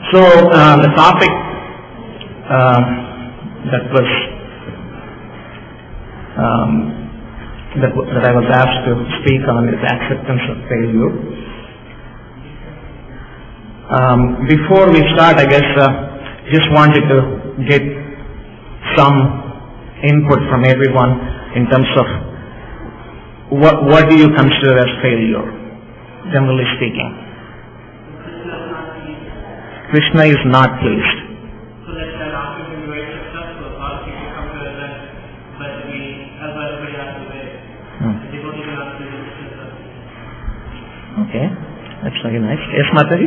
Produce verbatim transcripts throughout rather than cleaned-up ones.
So uh, the topic uh, that was um, that, that I was asked to speak on is acceptance of failure. Um, before we start, I guess uh, just wanted to get some input from everyone in terms of what what do you consider as failure, generally speaking. Krishna is not pleased. So let's say after we were very successful, a lot of people come to an event, but we help everybody out of the way. Hmm. They don't even have to do this. Okay, that's very nice. Yes, Mataji?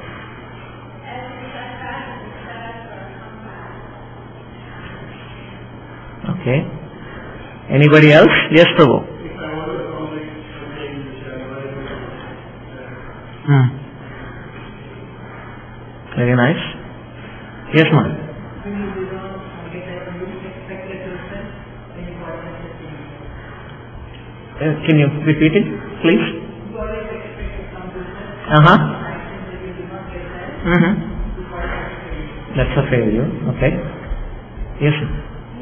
Okay. Anybody else? Yes, Prabhu. Hmm. Very nice. Yes, ma'am. Uh, can you repeat it, please? Uh-huh. Mm-hmm. That's a failure. Okay. Yes, sir.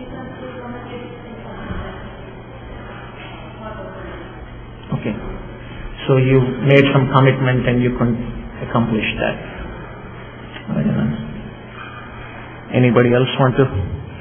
Okay. So you made some commitment and you couldn't accomplish that. Anybody else want to?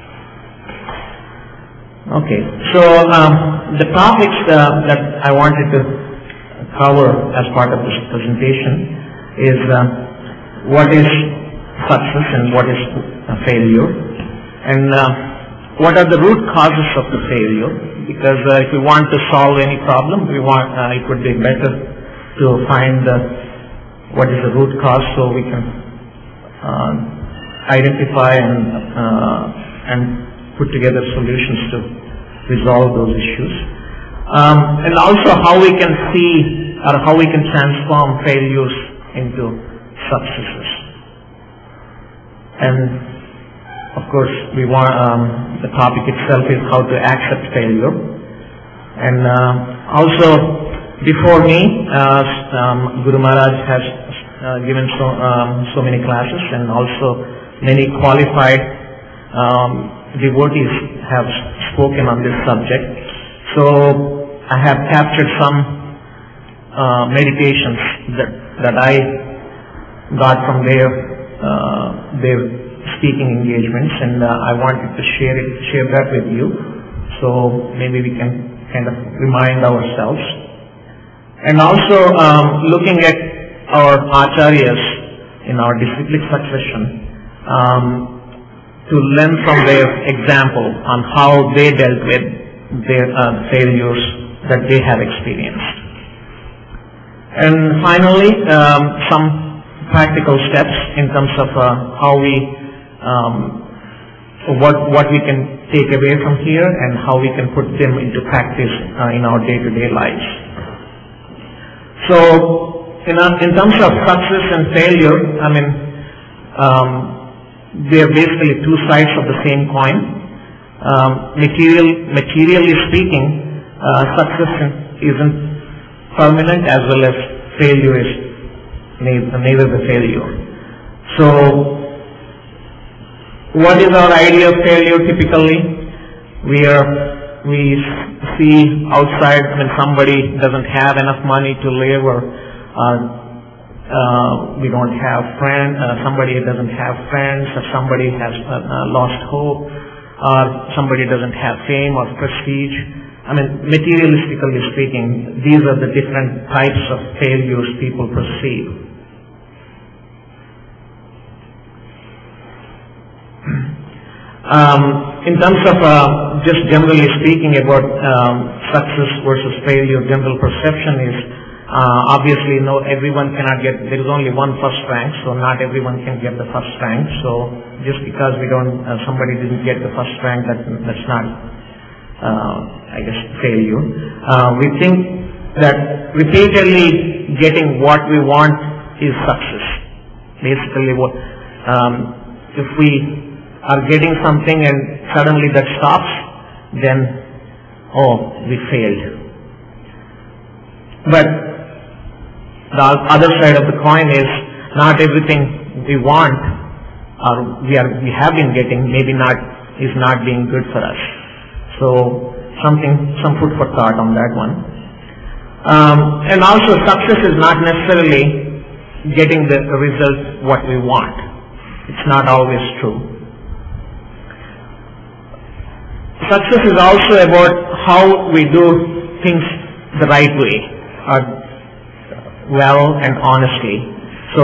Okay, so um, the topics uh, that I wanted to cover as part of this presentation is uh, what is success and what is a failure, and uh, what are the root causes of the failure. Because uh, if we want to solve any problem, we want uh, it would be better to find uh, what is the root cause, so we can Uh, identify and uh, and put together solutions to resolve those issues, um, and also how we can see or how we can transform failures into successes. And of course, we want um, the topic itself is how to accept failure. And uh, also, before me, uh, um, Guru Maharaj has Uh, given so um, so many classes, and also many qualified um, devotees have spoken on this subject. So I have captured some uh, meditations that that I got from their uh, their speaking engagements, and uh, I wanted to share it share that with you. So maybe we can kind of remind ourselves, and also um, looking at our acharyas in our disciplic succession, um, to learn from their example on how they dealt with their uh, failures that they have experienced. And finally, um, some practical steps in terms of uh, how we, um, what what we can take away from here and how we can put them into practice uh, in our day-to-day lives. So, In, in terms of success and failure, I mean, um, they are basically two sides of the same coin. Um, material, materially speaking, uh, success isn't permanent, as well as failure is neither the failure. So, what is our idea of failure typically? We are we see outside when somebody doesn't have enough money to live, or Uh, uh, we don't have friends, uh, somebody doesn't have friends, or somebody has uh, uh, lost hope, or somebody doesn't have fame or prestige. I mean, materialistically speaking, these are the different types of failures people perceive. Um, in terms of uh, just generally speaking about um, success versus failure, general perception is Uh, obviously, no, everyone cannot get, there is only one first rank, so not everyone can get the first rank. So just because we don't, uh, somebody didn't get the first rank, that, that's not, uh, I guess, failure. Uh, we think that repeatedly getting what we want is success. Basically, what, um, if we are getting something and suddenly that stops, then, oh, we failed. But the other side of the coin is not everything we want or we are we have been getting maybe not is not being good for us. So something, some food for thought on that one. Um, and also, success is not necessarily getting the result what we want. It's not always true. Success is also about how we do things the right way, or well and honestly. So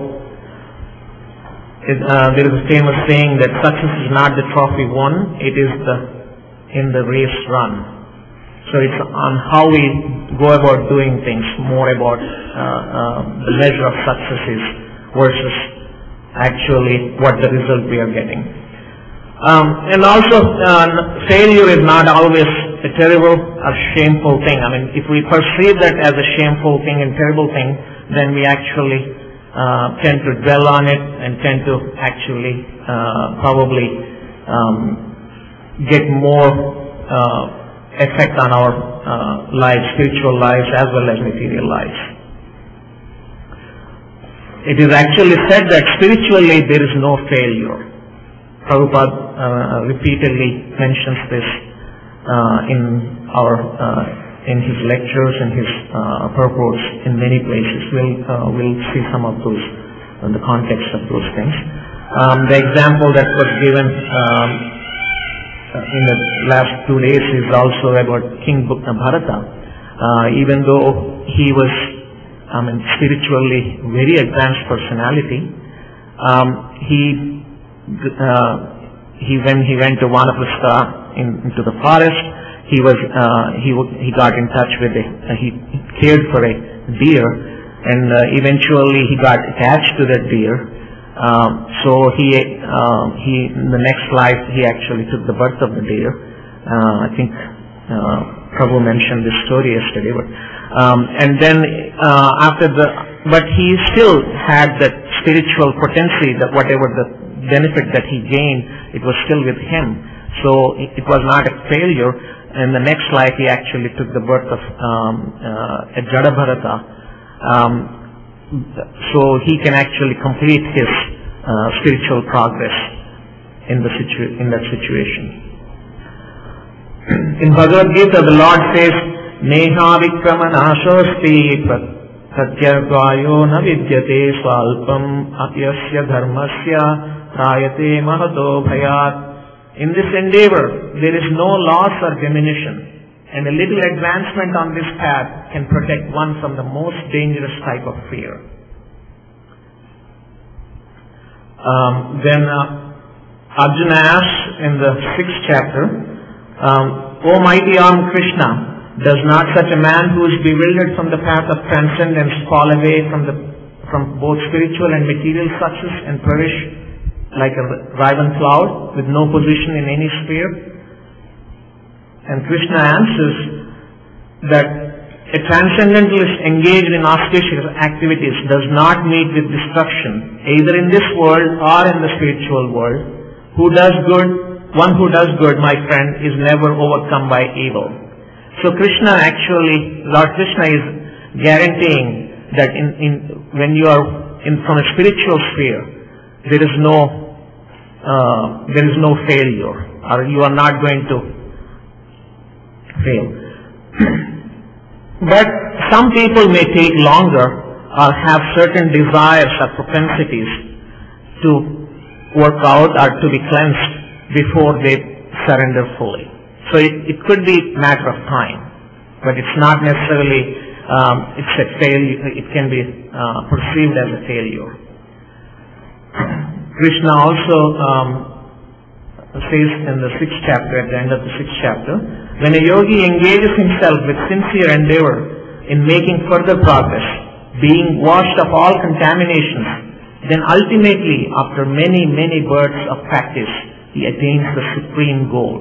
it, uh, there is a famous saying that success is not the trophy won, it is the in the race run. So it's on how we go about doing things, more about uh, uh, the measure of successes versus actually what the result we are getting. Um, and also, uh, failure is not always a terrible or shameful thing. I mean, if we perceive that as a shameful thing and terrible thing, then we actually uh, tend to dwell on it and tend to actually uh, probably um, get more uh, effect on our uh, lives, spiritual lives as well as material lives. It is actually said that spiritually there is no failure. Prabhupada uh, repeatedly mentions this uh, in our uh, in his lectures and his uh, purports in many places. We'll uh, we'll see some of those in the context of those things. Um, the example that was given um, in the last two days is also about King Bharata. Uh, even though he was, I mean, spiritually very advanced personality, um, he uh, he when he went to Vanaprastha in, into the forest, he was uh, he he got in touch with a uh, he cared for a deer, and uh, eventually he got attached to that deer. Um, so he, uh, he, in the next life, he actually took the birth of the deer. Uh, I think uh, Prabhu mentioned this story yesterday. But um, and then uh, after the, but he still had that spiritual potency, that whatever the benefit that he gained, it was still with him. So it, it was not a failure. In the next life, he actually took the birth of um, uh, a Jada Bharata. Um, So he can actually complete his uh, spiritual progress in the situ- in that situation. In Bhagavad Gita, the Lord says, "Neha vikramanashosti pratyartvayo na vidyate swalpam apyasya dharmasya prayate mahato bhayat." In this endeavor, there is no loss or diminution, and a little advancement on this path can protect one from the most dangerous type of fear. Um, then uh, Arjuna asks in the sixth chapter, um, "O mighty armed Krishna, does not such a man who is bewildered from the path of transcendence fall away from the from both spiritual and material success and perish like a raven cloud with no position in any sphere?" And Krishna answers that a transcendentalist engaged in auspicious activities does not meet with destruction, either in this world or in the spiritual world. Who does good, one who does good, my friend, is never overcome by evil. So Krishna actually, Lord Krishna is guaranteeing that in, in when you are in from a spiritual sphere, there is no uh, there is no failure, or you are not going to fail. But some people may take longer or have certain desires or propensities to work out or to be cleansed before they surrender fully. So it, it could be a matter of time, but it's not necessarily, um, it's a failure, it can be uh, perceived as a failure. Krishna also um, says in the sixth chapter, at the end of the sixth chapter, when a yogi engages himself with sincere endeavor in making further progress, being washed of all contaminations, then ultimately, after many, many births of practice, he attains the supreme goal.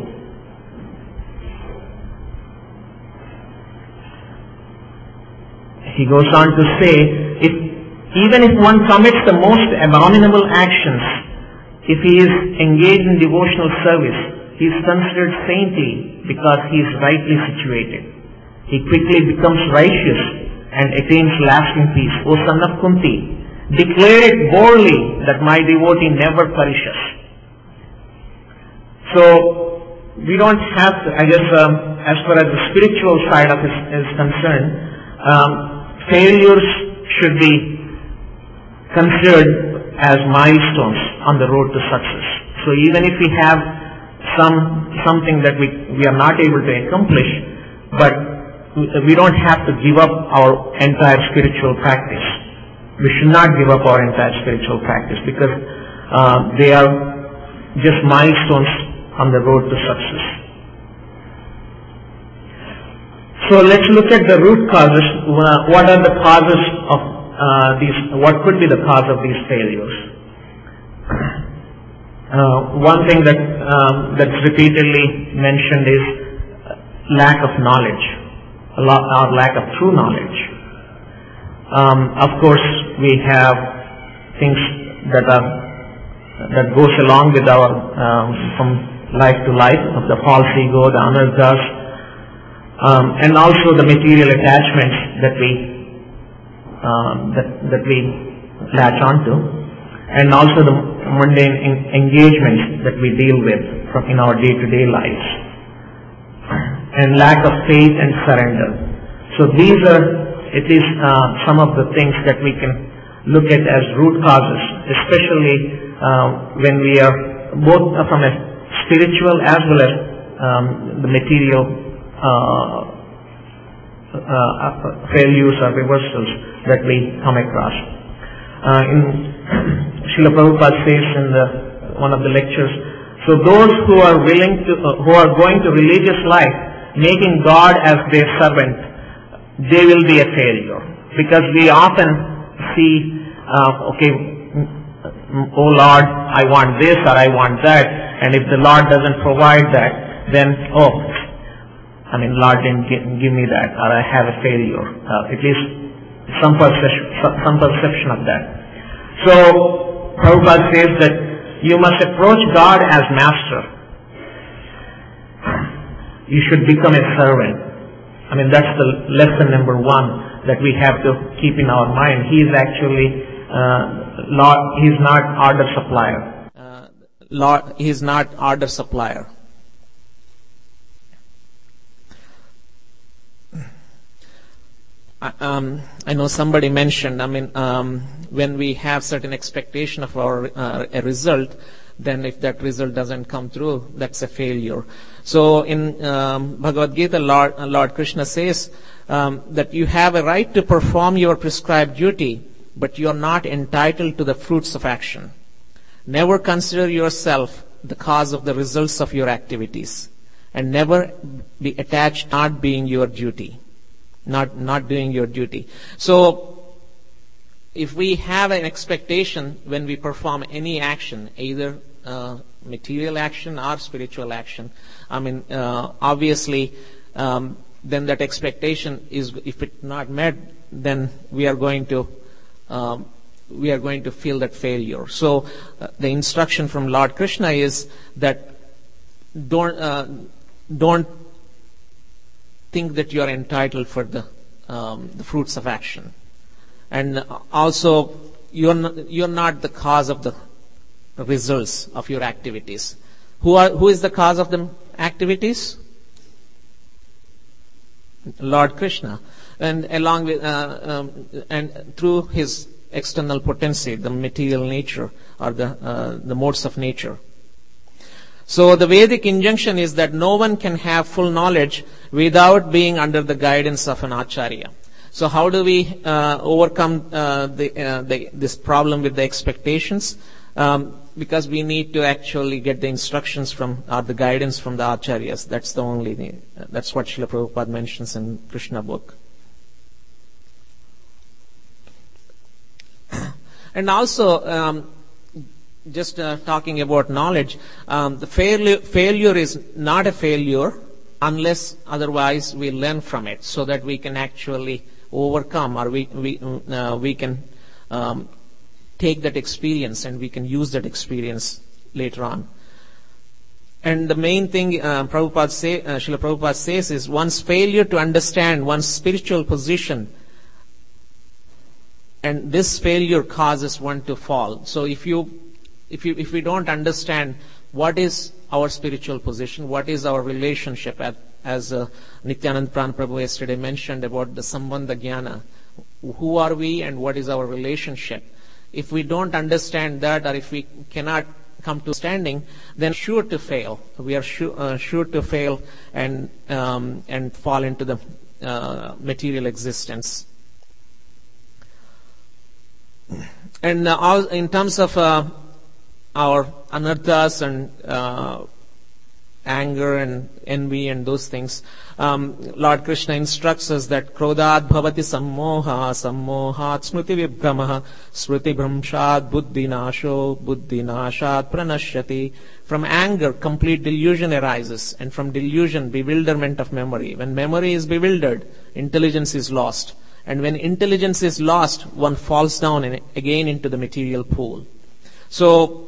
He goes on to say, if even if one commits the most abominable actions, if he is engaged in devotional service, he is considered saintly because he is rightly situated. He quickly becomes righteous and attains lasting peace. O son of Kunti, declare it boldly that my devotee never perishes. So we don't have to, I guess, um, as far as the spiritual side of it is concerned, um, failures should be considered as milestones on the road to success. So even if we have some something that we we are not able to accomplish, but we don't have to give up our entire spiritual practice. We should not give up our entire spiritual practice because uh, they are just milestones on the road to success. So let's look at the root causes. What are the causes of uh, these? What could be the cause of these failures? Uh, one thing that um, that's repeatedly mentioned is lack of knowledge, or lack of true knowledge. Um, of course, we have things that are that goes along with our um, from life to life, of the false ego, the anarthas, um, and also the material attachments that we um, that that we latch onto, and also the mundane en- engagements that we deal with from in our day-to-day lives, and lack of faith and surrender. So these are at least uh, some of the things that we can look at as root causes, especially uh, when we are both from a spiritual as well as um, the material uh, uh, failures or reversals that we come across. Uh, in Srila Prabhupada says in the, one of the lectures, so those who are willing to, uh, who are going to religious life, making God as their servant, they will be a failure. Because we often see, uh, okay, oh Lord, I want this or I want that, and if the Lord doesn't provide that, then, oh, I mean, Lord didn't give, give me that, or I have a failure. Uh, at least some perception, some perception of that. So, Prabhupada says that you must approach God as master. You should become a servant. I mean, that's the lesson number one that we have to keep in our mind. He is actually, uh, Lord, he is not order supplier. Uh, Lord, he is not order supplier. I, um, I know somebody mentioned, I mean, um, when we have certain expectation of our uh, a result, then if that result doesn't come through, that's a failure. So in um, Bhagavad Gita, Lord, uh, Lord Krishna says um, that you have a right to perform your prescribed duty, but you are not entitled to the fruits of action. Never consider yourself the cause of the results of your activities, and never be attached to not being your duty, not not doing your duty. So if we have an expectation when we perform any action, either uh, material action or spiritual action, I mean, uh, obviously, um, then that expectation is, if it's not met, then we are going to um, we are going to feel that failure. So uh, the instruction from Lord Krishna is that don't uh, don't think that you are entitled for the um, the fruits of action. And also, you're not, you're not the cause of the results of your activities. Who are who is the cause of the activities? Lord Krishna, and along with uh, um, and through his external potency, the material nature or the uh, the modes of nature. So the Vedic injunction is that no one can have full knowledge without being under the guidance of an acharya. So how do we uh, overcome uh, the, uh, the, this problem with the expectations? Um, because we need to actually get the instructions from, or the guidance from the acharyas. That's the only thing. That's what Srila Prabhupada mentions in Krishna book. And also, um, just uh, talking about knowledge, um, the failure, failure is not a failure unless otherwise we learn from it, so that we can actually overcome, or we we uh, we can um, take that experience and we can use that experience later on. And the main thing uh, Prabhupada say, uh, Srila Prabhupada says is one's failure to understand one's spiritual position and this failure causes one to fall. So if you, if you, if we don't understand what is our spiritual position, what is our relationship, at, as uh, Nityanand Pran Prabhu yesterday mentioned about the Sambandha Jnana, who are we and what is our relationship? If we don't understand that, or if we cannot come to standing, then sure to fail. We are sure, uh, sure to fail and um, and fall into the uh, material existence. And uh, all, in terms of uh, our anarthas and uh, anger and envy and those things, um, Lord Krishna instructs us that krodhat bhavati sammoha, sammohat smriti vibhramaha, smriti bhramshat buddhi nasho, buddhi nashat pranashyati. From anger, complete delusion arises, and from delusion, bewilderment of memory. When memory is bewildered, intelligence is lost. And when intelligence is lost, one falls down in, again into the material pool. So,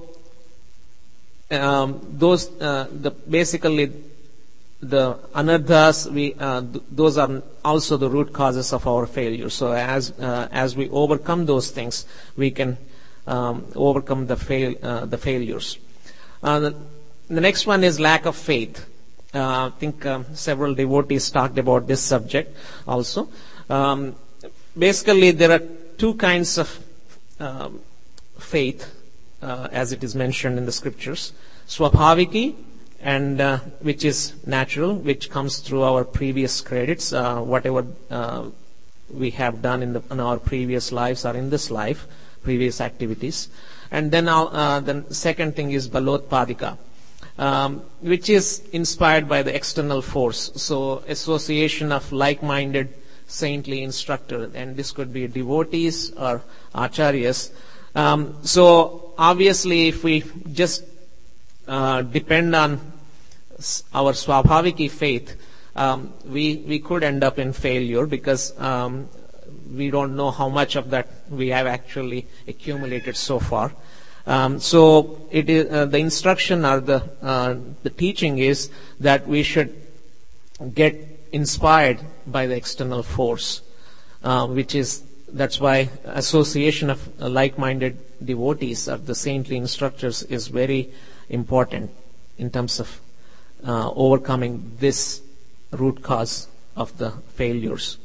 Um, those uh, the basically the anarthas, we uh, th- those are also the root causes of our failure. So as uh, as we overcome those things, we can um, overcome the fail uh, the failures. Uh, the, the next one is lack of faith. Uh, I think um, several devotees talked about this subject also. Um, basically, there are two kinds of um, faith. Uh, as it is mentioned in the scriptures, swabhaviki, and uh, which is natural, which comes through our previous credits, uh, whatever uh, we have done in, the, in our previous lives or in this life, previous activities. And then uh, the second thing is balotpadika, um, which is inspired by the external force. So association of like-minded saintly instructor, and this could be devotees or acharyas. Um, so obviously, if we just uh, depend on our swabhaviki faith, um, we we could end up in failure, because um, we don't know how much of that we have actually accumulated so far. Um, so it is uh, the instruction or the uh, the teaching is that we should get inspired by the external force, uh, which is. That's why association of like-minded devotees or the saintly instructors is very important in terms of uh, overcoming this root cause of the failures.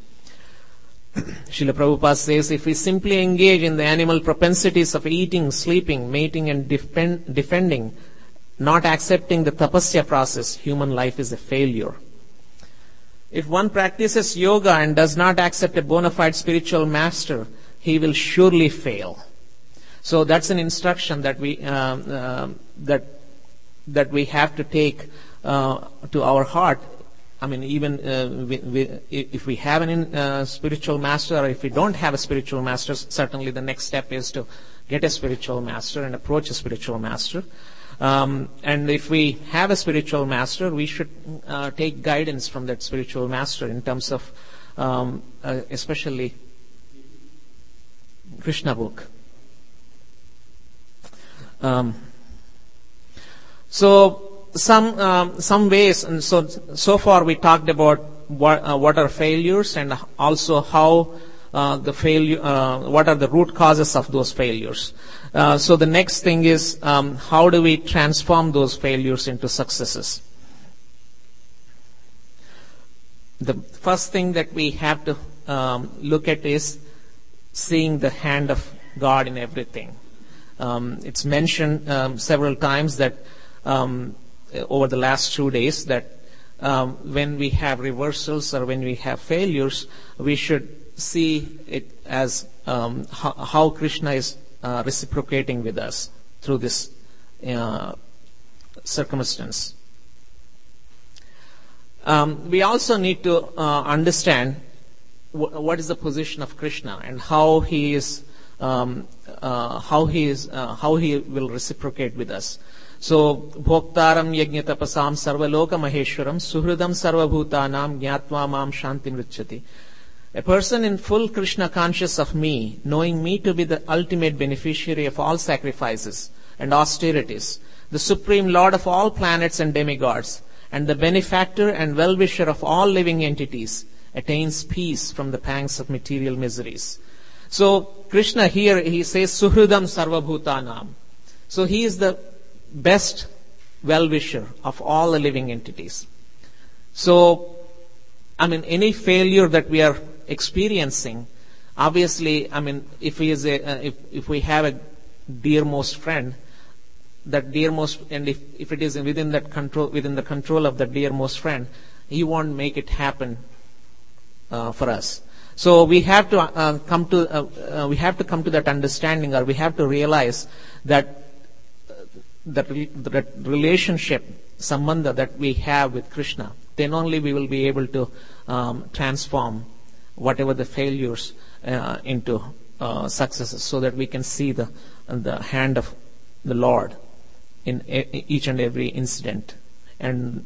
Srila Prabhupada says, if we simply engage in the animal propensities of eating, sleeping, mating and defend, defending, not accepting the tapasya process, human life is a failure. If one practices yoga and does not accept a bona fide spiritual master, he will surely fail. So that's an instruction that we uh, uh, that that we have to take uh, to our heart. I mean, even uh, we, we, if we have a uh, spiritual master, or if we don't have a spiritual master, certainly the next step is to get a spiritual master and approach a spiritual master. Um, and if we have a spiritual master, we should uh, take guidance from that spiritual master in terms of um, uh, especially Krishna book. Um, so some um, some ways, and so so far we talked about what uh, what are failures, and also how uh, the failure, uh, what are the root causes of those failures. Uh, so the next thing is, um, how do we transform those failures into successes? The first thing that we have to um, look at is seeing the hand of God in everything. Um, it's mentioned um, several times that um, over the last two days that um, when we have reversals or when we have failures, we should see it as um, how, how Krishna is Uh, reciprocating with us through this uh, circumstance. Um, we also need to uh, understand w- what is the position of Krishna and how he is, um, uh, how he is, uh, how he will reciprocate with us. So, bhoktaram yajñatapasam sarvaloka maheshwaram suhridam sarvabhutanam jnatva mam shantim richati. A person in full Krishna conscious of me, knowing me to be the ultimate beneficiary of all sacrifices and austerities, the supreme lord of all planets and demigods, and the benefactor and well-wisher of all living entities, attains peace from the pangs of material miseries. So Krishna here, he says, Suhridam Sarvabhutanam. So he is the best well-wisher of all the living entities. So, I mean, any failure that we are experiencing, obviously, I mean, if we, is a, uh, if, if we have a dearmost friend, that dearmost, and if, if it is within that control, within the control of the dearmost friend, he won't make it happen uh, for us. So we have to uh, come to uh, uh, we have to come to that understanding, or we have to realize that uh, that, re- that relationship, sambandha that we have with Krishna, then only we will be able to um, transform whatever the failures uh, into uh, successes, so that we can see the the hand of the Lord in e- each and every incident. And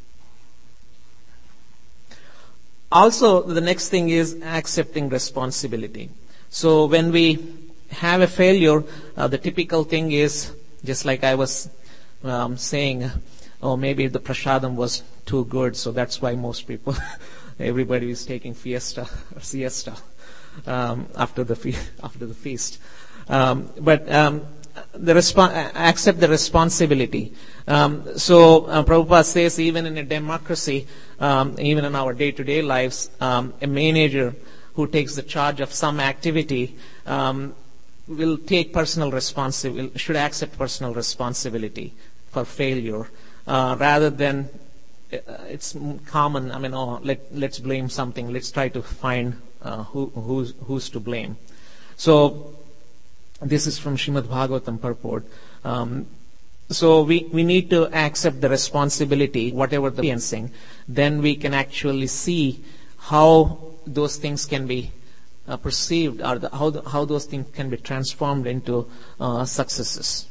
also, the next thing is accepting responsibility. So when we have a failure, uh, the typical thing is, just like I was um, saying, oh, maybe the prasadam was too good, so that's why most people, everybody is taking fiesta or siesta um, after the fe- after the feast. Um, but um, the respo- accept the responsibility. Um, so uh, Prabhupada says, even in a democracy, um, even in our day-to-day lives, um, a manager who takes the charge of some activity um, will take personal responsibility, should accept personal responsibility for failure, uh, rather than uh, it's common. I mean, oh, let let's blame something. Let's try to find uh, who who's who's to blame. So this is from Srimad Bhagavatam purport. Um, so we, we need to accept the responsibility, whatever the experiencing. Then we can actually see how those things can be uh, perceived, or the, how the, how those things can be transformed into uh, successes.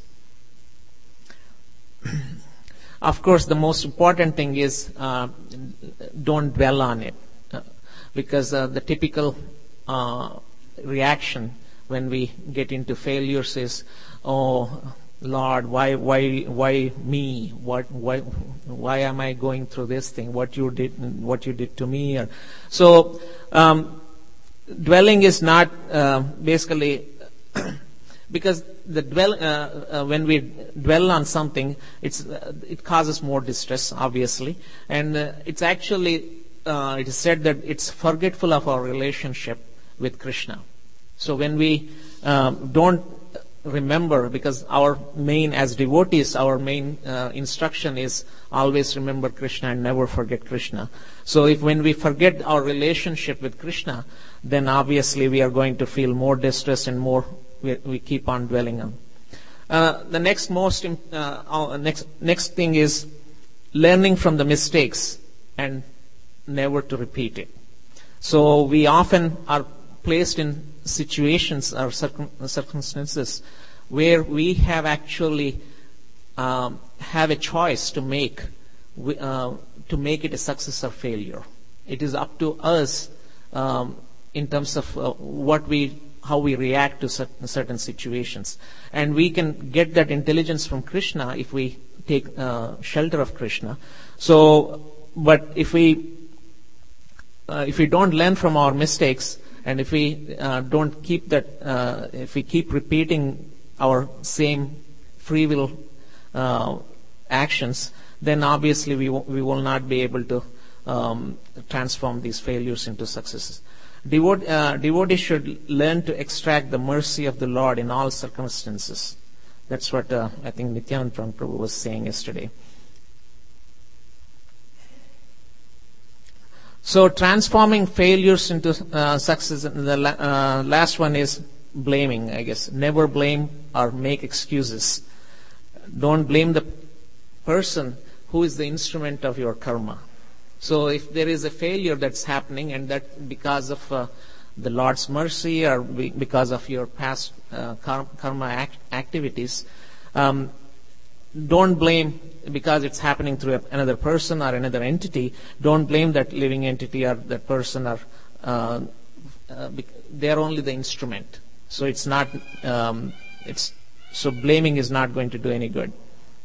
Of course, the most important thing is uh, don't dwell on it, uh, because uh, the typical uh, reaction when we get into failures is, oh Lord, why, why, why me? What, why, why am I going through this thing? What you did, what you did to me? Or, so, um, dwelling is not uh, basically because the dwell uh, uh, when we dwell on something, it's uh, it causes more distress, obviously, and uh, it's actually uh, it is said that it's forgetful of our relationship with Krishna. So when we um, don't remember, because our main, as devotees, our main uh, instruction is always remember Krishna and never forget Krishna. So if when we forget our relationship with Krishna, then obviously we are going to feel more distress and more we, we keep on dwelling on. Uh, the next most uh, uh, next next thing is learning from the mistakes and never to repeat it. So we often are placed in situations or circum- circumstances where we have actually um, have a choice to make uh, to make it a success or failure. It is up to us um, in terms of uh, what we how we react to certain, certain situations, and we can get that intelligence from Krishna if we take uh, shelter of Krishna. So, but if we uh, if we don't learn from our mistakes, and if we uh, don't keep that, uh, if we keep repeating our same free will uh, actions, then obviously we w- we will not be able to um, transform these failures into successes. Devot- uh, devotees should learn to extract the mercy of the Lord in all circumstances. That's what uh, I think Nityanand Prabhu was saying yesterday. So transforming failures into uh, success. The la- uh, last one is blaming, I guess. Never blame or make excuses. Don't blame the person who is the instrument of your karma. So if there is a failure that's happening, and that because of uh, the Lord's mercy or be- because of your past uh, kar- karma act- activities, um, don't blame because it's happening through another person or another entity. Don't blame that living entity or that person, or uh, uh, they're only the instrument. So it's not. Um, it's so blaming is not going to do any good.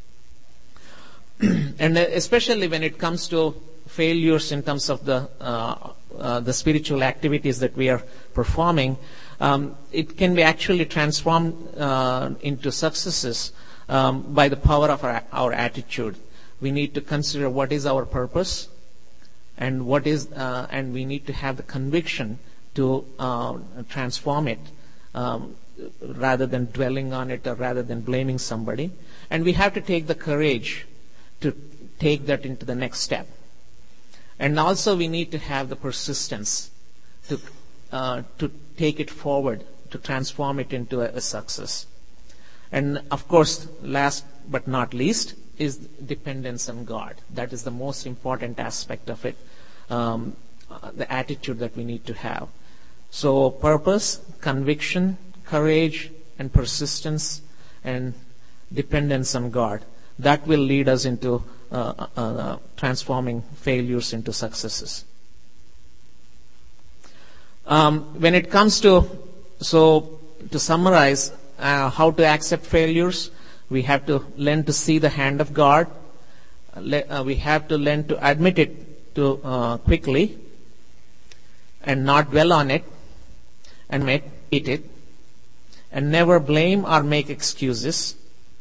And especially when it comes to failures in terms of the uh, uh, the spiritual activities that we are performing, um, it can be actually transformed uh, into successes um, by the power of our, our attitude. We need to consider what is our purpose, and what is, uh, and we need to have the conviction to uh, transform it, um, rather than dwelling on it or rather than blaming somebody. And we have to take the courage to take that into the next step. And also we need to have the persistence to uh, to take it forward, to transform it into a, a success. And of course, last but not least, is dependence on God. That is the most important aspect of it, um, uh, the attitude that we need to have. So purpose, conviction, courage, and persistence, and dependence on God. That will lead us into uh, uh, transforming failures into successes. Um, when it comes to, so to summarize, uh, how to accept failures, we have to learn to see the hand of God. Uh, we have to learn to admit it to uh, quickly and not dwell on it and make eat it, and never blame or make excuses.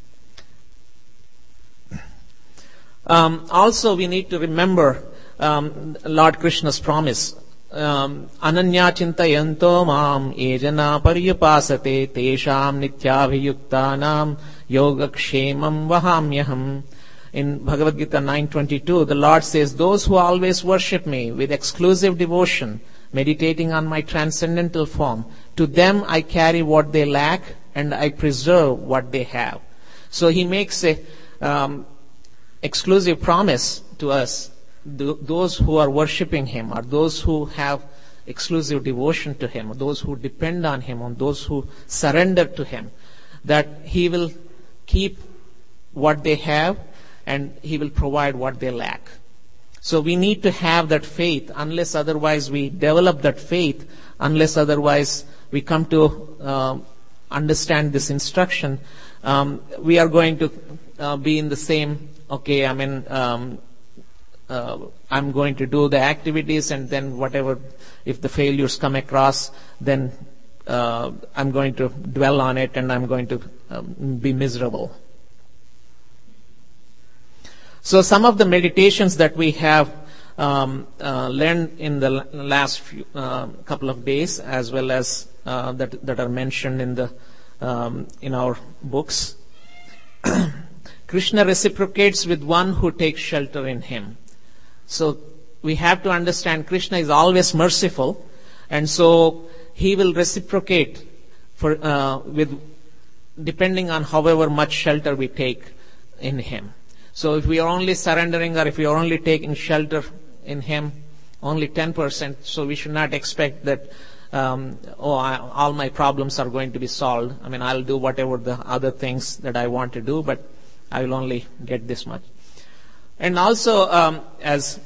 Um, also, we need to remember um, Lord Krishna's promise. Um, Ananya chintayanto mam ejana paryupasate tesham nityabhiyuktanam yogakshemam vahamyaham. In Bhagavad Gita nine twenty-two, the Lord says, those who always worship me with exclusive devotion, meditating on my transcendental form, to them I carry what they lack and I preserve what they have. So he makes a um, exclusive promise to us, th- those who are worshipping him, or those who have exclusive devotion to him, or those who depend on him, or those who surrender to him, that he will keep what they have and he will provide what they lack. So we need to have that faith. Unless otherwise we develop that faith, unless otherwise we come to uh, understand this instruction, um, we are going to uh, be in the same, okay, I mean, um, uh, I'm going to do the activities, and then whatever, if the failures come across, then uh, I'm going to dwell on it and I'm going to um, be miserable. So some of the meditations that we have um, uh, learned in the last few, uh, couple of days, as well as uh, that that are mentioned in the um, in our books. Krishna reciprocates with one who takes shelter in him. So we have to understand Krishna is always merciful, and so he will reciprocate for uh, with depending on however much shelter we take in him. So if we are only surrendering, or if we are only taking shelter in him, only ten percent, so we should not expect that, um, oh, I, all my problems are going to be solved. I mean, I'll do whatever the other things that I want to do, but I will only get this much. And also, um, as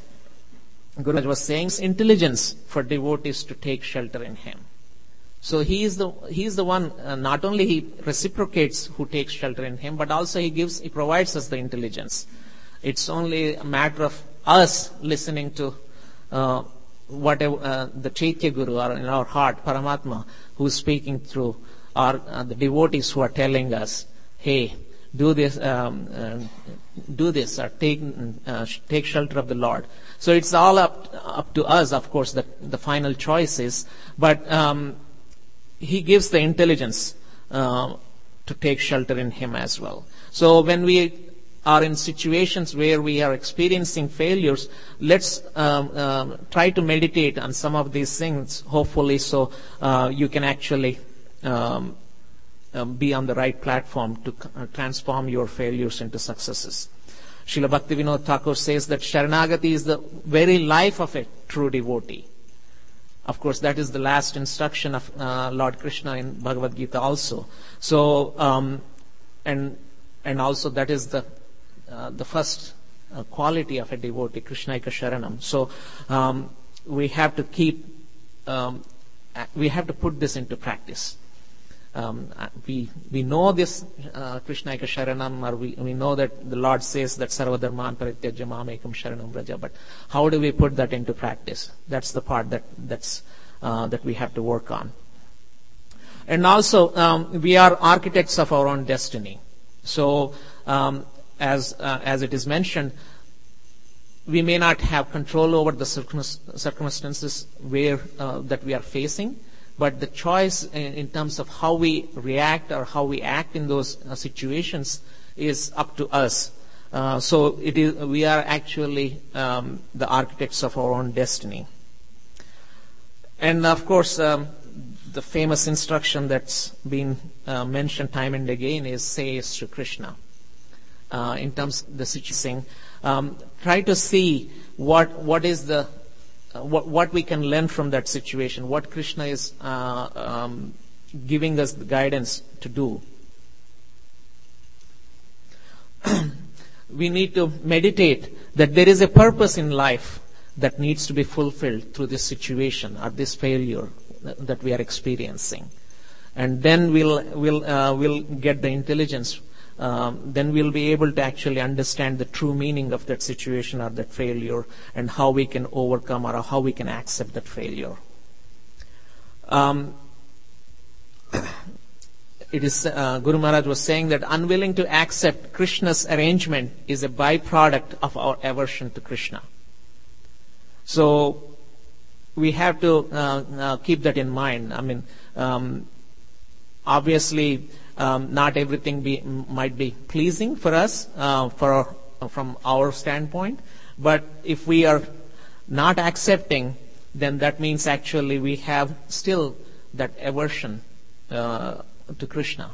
Guru was saying, intelligence for devotees to take shelter in him. So he is the he is the one. Uh, not only he reciprocates who takes shelter in him, but also he gives he provides us the intelligence. It's only a matter of us listening to uh, whatever uh, the Chaitya Guru, or in our heart Paramatma, who is speaking through, or uh, the devotees who are telling us, "Hey, do this, um, uh, do this, or take uh, take shelter of the Lord." So it's all up up to us, of course. That the final choice is, but. Um, He gives the intelligence uh, to take shelter in him as well. So when we are in situations where we are experiencing failures, let's um, um, try to meditate on some of these things, hopefully, so uh, you can actually um, um, be on the right platform to uh, transform your failures into successes. Srila Bhaktivinoda Thakur says that Sharanagati is the very life of a true devotee. Of course, that is the last instruction of uh, Lord Krishna in Bhagavad Gita also. So, um, and and also that is the uh, the first uh, quality of a devotee, Krishnaika Sharanam. So, um, we have to keep, um, we have to put this into practice. Um, we we know this uh, Krishnaika Sharanam, or we we know that the Lord says that Sarvadharman Parityajya Mamekam Sharanam Vraja. But how do we put that into practice? That's the part that that's uh, that we have to work on. And also, um, we are architects of our own destiny. So, um, as uh, as it is mentioned, we may not have control over the circumstances where uh, that we are facing, but the choice in, in terms of how we react or how we act in those uh, situations is up to us. Uh, so it is we are actually um, the architects of our own destiny. And of course, um, the famous instruction that's been uh, mentioned time and again is say yes to Krishna. Uh, in terms of the situation, um, try to see what what is the uh, what what we can learn from that situation. What Krishna is uh, um, giving us the guidance to do. We need to meditate that there is a purpose in life that needs to be fulfilled through this situation or this failure that we are experiencing, and then we'll we'll uh, we'll get the intelligence. Um, then we'll be able to actually understand the true meaning of that situation or that failure, and how we can overcome or how we can accept that failure. Um, it is uh, Guru Maharaj was saying that unwilling to accept Krishna's arrangement is a byproduct of our aversion to Krishna. So we have to uh, uh, keep that in mind. I mean, um, obviously, um, not everything be, might be pleasing for us uh, for our, from our standpoint, but if we are not accepting, then that means actually we have still that aversion uh, to Krishna.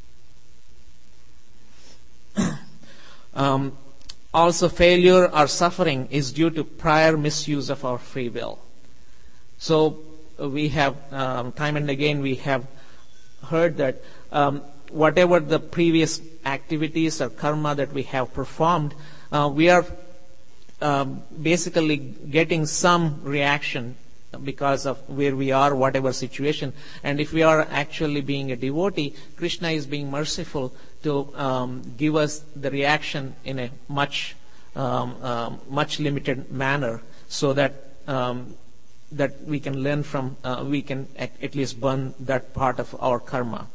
um, also, failure or suffering is due to prior misuse of our free will. So uh, we have, um, time and again, we have heard that um, whatever the previous activities or karma that we have performed, uh, we are um, basically getting some reaction because of where we are, whatever situation. And if we are actually being a devotee, Krishna is being merciful to um, give us the reaction in a much, um, um, much limited manner, so that um, that we can learn from, uh, we can at, at least burn that part of our karma.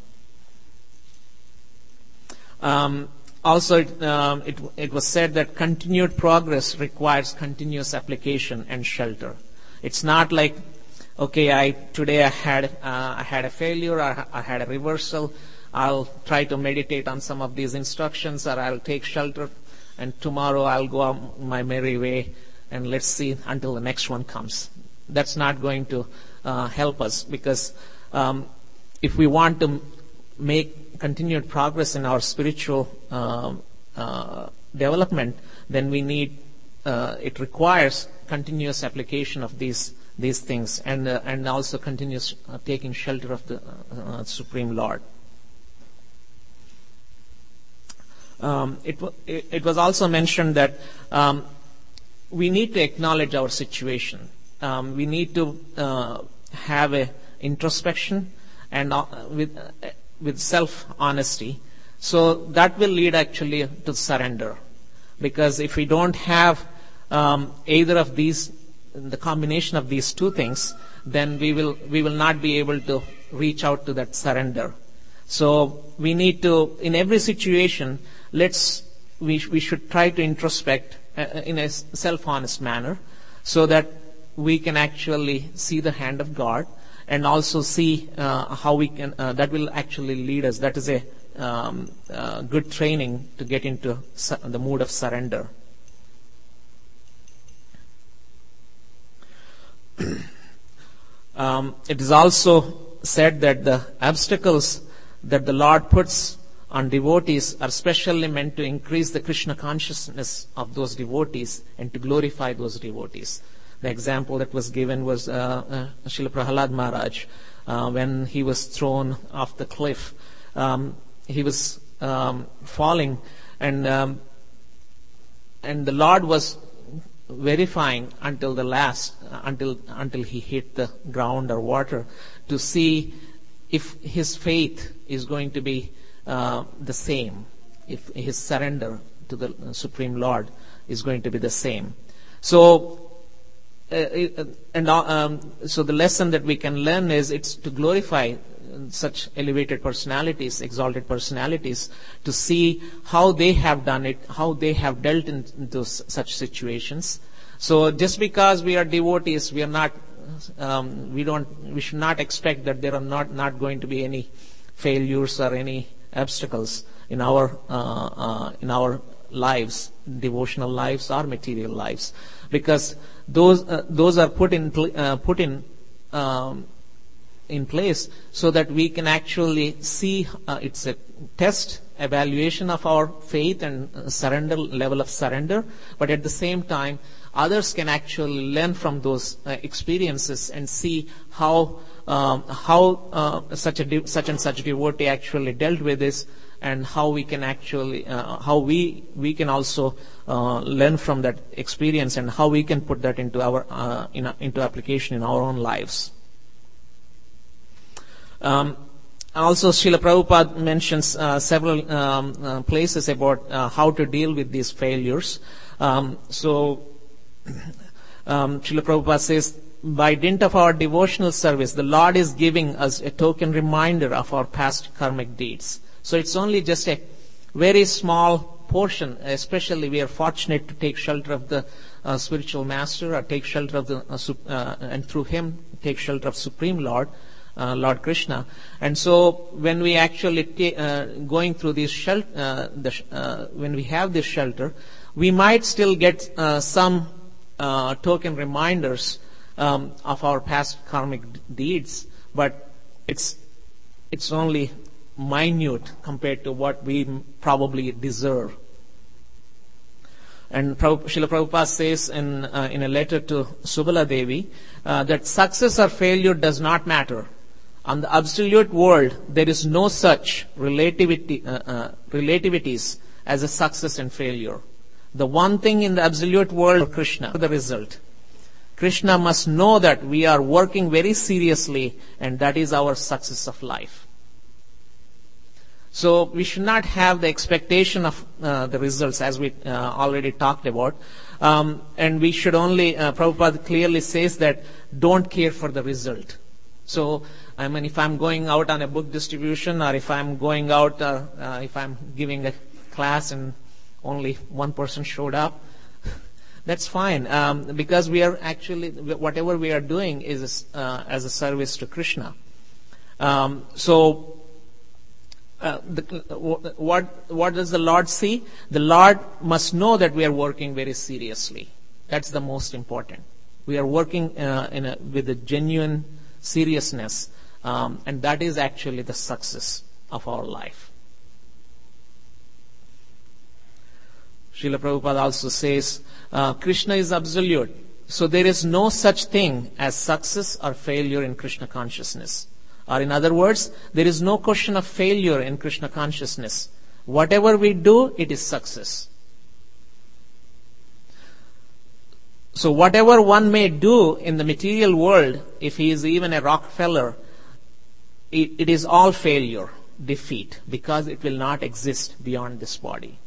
Um, also, it, um, it, it was said that continued progress requires continuous application and shelter. It's not like, okay, I today I had uh, I had a failure, or I had a reversal. I'll try to meditate on some of these instructions, or I'll take shelter, and tomorrow I'll go on my merry way, and let's see until the next one comes. That's not going to uh, help us, because um, if we want to make continued progress in our spiritual uh, uh, development, then we need, uh, it requires continuous application of these these things, and uh, and also continuous uh, taking shelter of the uh, Supreme Lord. Um, it, w- it, it was also mentioned that um, we need to acknowledge our situation. Um, we need to uh, have a introspection and uh, with uh, with self-honesty. So that will lead actually to surrender. Because if we don't have um, either of these, the combination of these two things, then we will we will not be able to reach out to that surrender. So we need to, in every situation, let's we we should try to introspect uh, in a self-honest manner, so that we can actually see the hand of God, and also see uh, how we can, uh, that will actually lead us. That is a um, uh, good training to get into su- the mood of surrender. um, it is also said that the obstacles that the Lord puts on devotees are specially meant to increase the Krishna consciousness of those devotees and to glorify those devotees. The example that was given was uh, uh, Srila Prahalad Maharaj, uh, when he was thrown off the cliff. Um, he was um, falling, and um, and the Lord was verifying until the last, uh, until until he hit the ground or water, to see if his faith is going to be uh, the same, if his surrender to the Supreme Lord is going to be the same. So. Uh, and uh, um, so the lesson that we can learn is it's to glorify such elevated personalities, exalted personalities, to see how they have done it, how they have dealt in, into s- such situations. So just because we are devotees, we are not, um, we don't, we should not expect that there are not, not going to be any failures or any obstacles in our, uh, uh, in our lives, devotional lives or material lives, because those, uh, those are put in, pl- uh, put in, um, in place so that we can actually see, uh, it's a test, evaluation of our faith and uh, surrender, level of surrender, but at the same time, others can actually learn from those uh, experiences and see how um, how uh, such a de- such and such devotee actually dealt with this, and how we can actually uh, how we we can also uh, learn from that experience, and how we can put that into our uh, in a, into application in our own lives. Um, also, Srila Prabhupada mentions uh, several um, uh, places about uh, how to deal with these failures. Um, so. Um, Srila Prabhupada says, by dint of our devotional service, the Lord is giving us a token reminder of our past karmic deeds. So it's only just a very small portion, especially we are fortunate to take shelter of the uh, spiritual master, or take shelter of the, uh, sup- uh, and through him, take shelter of Supreme Lord, uh, Lord Krishna. And so when we actually ta- uh, going through this shelter, uh, the sh- uh, when we have this shelter, we might still get uh, some Uh, token reminders um, of our past karmic d- deeds, but it's it's only minute compared to what we m- probably deserve. And Prabhupada, Srila Prabhupada says in uh, in a letter to Subala Devi uh, that success or failure does not matter. On the absolute world, there is no such relativity uh, uh, relativities as a success and failure. The one thing in the absolute world, Krishna, the result. Krishna must know that we are working very seriously, and that is our success of life. So we should not have the expectation of uh, the results, as we uh, already talked about. Um, and we should only, uh, Prabhupada clearly says that don't care for the result. So, I mean, if I'm going out on a book distribution, or if I'm going out, uh, uh, if I'm giving a class and only one person showed up, that's fine, um, because we are actually, whatever we are doing is uh, as a service to Krishna. Um, so, uh, the, what what does the Lord see? The Lord must know that we are working very seriously. That's the most important. We are working uh, in a, with a genuine seriousness, um, and that is actually the success of our life. Srila Prabhupada also says, uh, Krishna is absolute, so there is no such thing as success or failure in Krishna consciousness. Or in other words, there is no question of failure in Krishna consciousness. Whatever we do, it is success. So whatever one may do in the material world, if he is even a Rockefeller, it, it is all failure, defeat, because it will not exist beyond this body.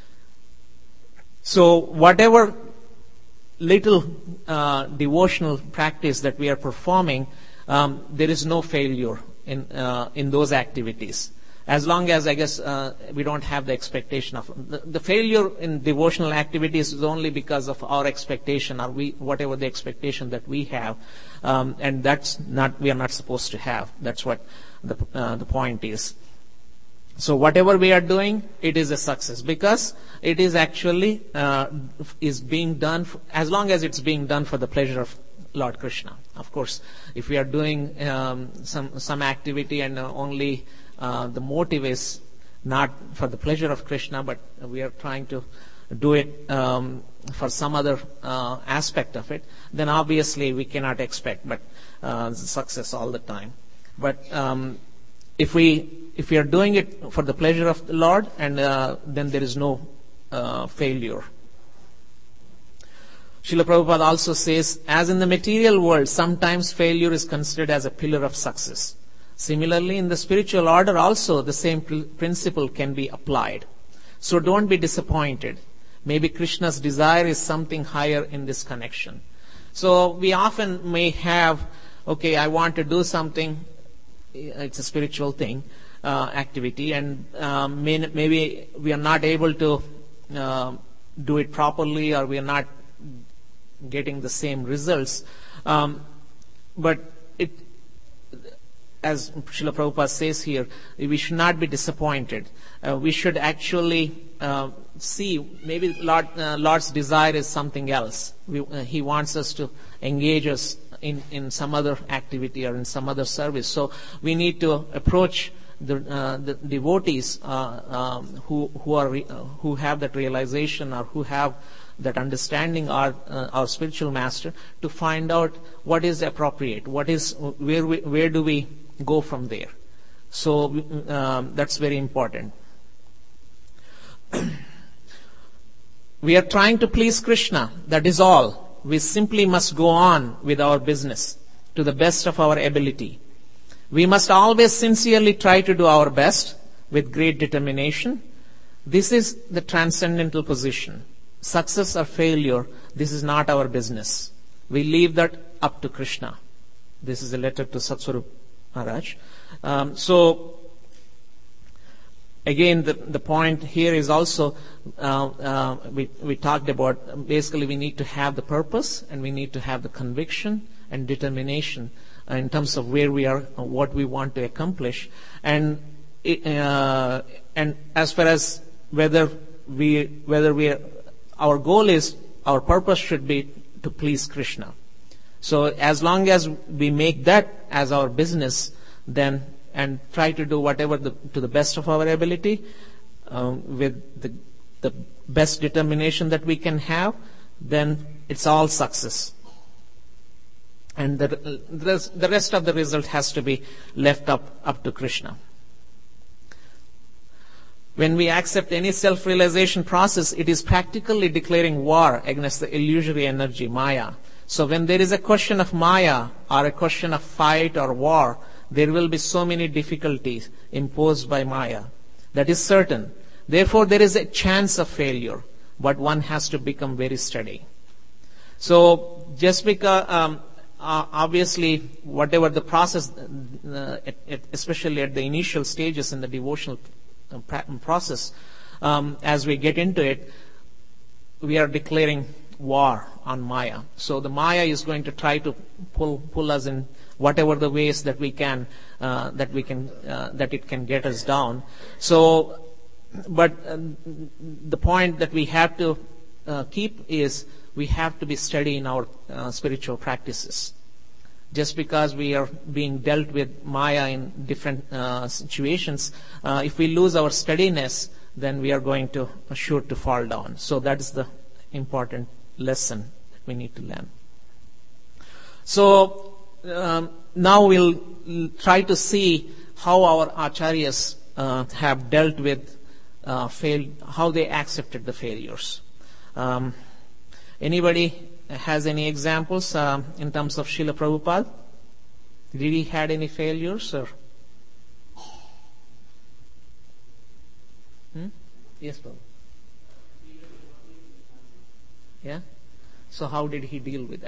So whatever little uh, devotional practice that we are performing, um, there is no failure in uh, in those activities. As long as, I guess, uh, we don't have the expectation of the, the failure in devotional activities is only because of our expectation, or we whatever the expectation that we have, um, and that's not we are not supposed to have. That's what the uh, the point is. So whatever we are doing, it is a success, because it is actually uh, is being done f- as long as it's being done for the pleasure of Lord Krishna. Of course, if we are doing um, some some activity and uh, only uh, the motive is not for the pleasure of Krishna, but we are trying to do it um, for some other uh, aspect of it, then obviously we cannot expect but uh, success all the time. But um, if we if we are doing it for the pleasure of the Lord, and uh, then there is no uh, failure. Srila Prabhupada also says, as in the material world, sometimes failure is considered as a pillar of success. Similarly, in the spiritual order also, the same pr- principle can be applied. So don't be disappointed. Maybe Krishna's desire is something higher in this connection. So we often may have, okay, I want to do something, it's a spiritual thing, uh, activity, and um, may, maybe we are not able to uh, do it properly, or we are not getting the same results. Um, but it, as Srila Prabhupada says here, we should not be disappointed. Uh, we should actually uh, see maybe Lord, uh, Lord's desire is something else. We, uh, he wants us to engage us in, in some other activity or in some other service. So we need to approach the, uh, the devotees uh, um, who who are re, uh, who have that realization or who have that understanding, our uh, our spiritual master, to find out what is appropriate, what is where we, where do we go from there. So um, that's very important. We are trying to please Krishna, that is all. We simply must go on with our business to the best of our ability. We must always sincerely try to do our best with great determination. This is the transcendental position. Success or failure, this is not our business. We leave that up to Krishna. This is a letter to Satsvarup Maharaj. Um, so, again, the, the point here is also, uh, uh, we, we talked about, basically we need to have the purpose and we need to have the conviction and determination uh, in terms of where we are, uh, what we want to accomplish. And uh, and as far as whether we, whether we are, our goal is, our purpose should be to please Krishna. So as long as we make that as our business, then, and try to do whatever the, to the best of our ability, um, with the, the best determination that we can have, then it's all success. And the, the, the rest of the result has to be left up, up to Krishna. When we accept any self-realization process, it is practically declaring war against the illusory energy, Maya. So when there is a question of Maya, or a question of fight or war, there will be so many difficulties imposed by Maya. That is certain. Therefore, there is a chance of failure, but one has to become very steady. So, just because, um, uh, obviously, whatever the process, uh, at, at, especially at the initial stages in the devotional process, um, as we get into it, we are declaring war on Maya. So the Maya is going to try to pull pull us in whatever the ways that we can, uh, that we can, uh, that it can get us down. So, but uh, the point that we have to uh, keep is we have to be steady in our uh, spiritual practices. Just because we are being dealt with Maya in different uh, situations, uh, if we lose our steadiness, then we are going to uh, sure to fall down. So that is the important lesson that we need to learn. So um, now we'll try to see how our acharyas uh, have dealt with uh, fail, how they accepted the failures. Um, anybody has any examples uh, in terms of Srila Prabhupada? Did he had any failures? Or? Hmm? Yes, Prabhu. Yeah? So how did he deal with that?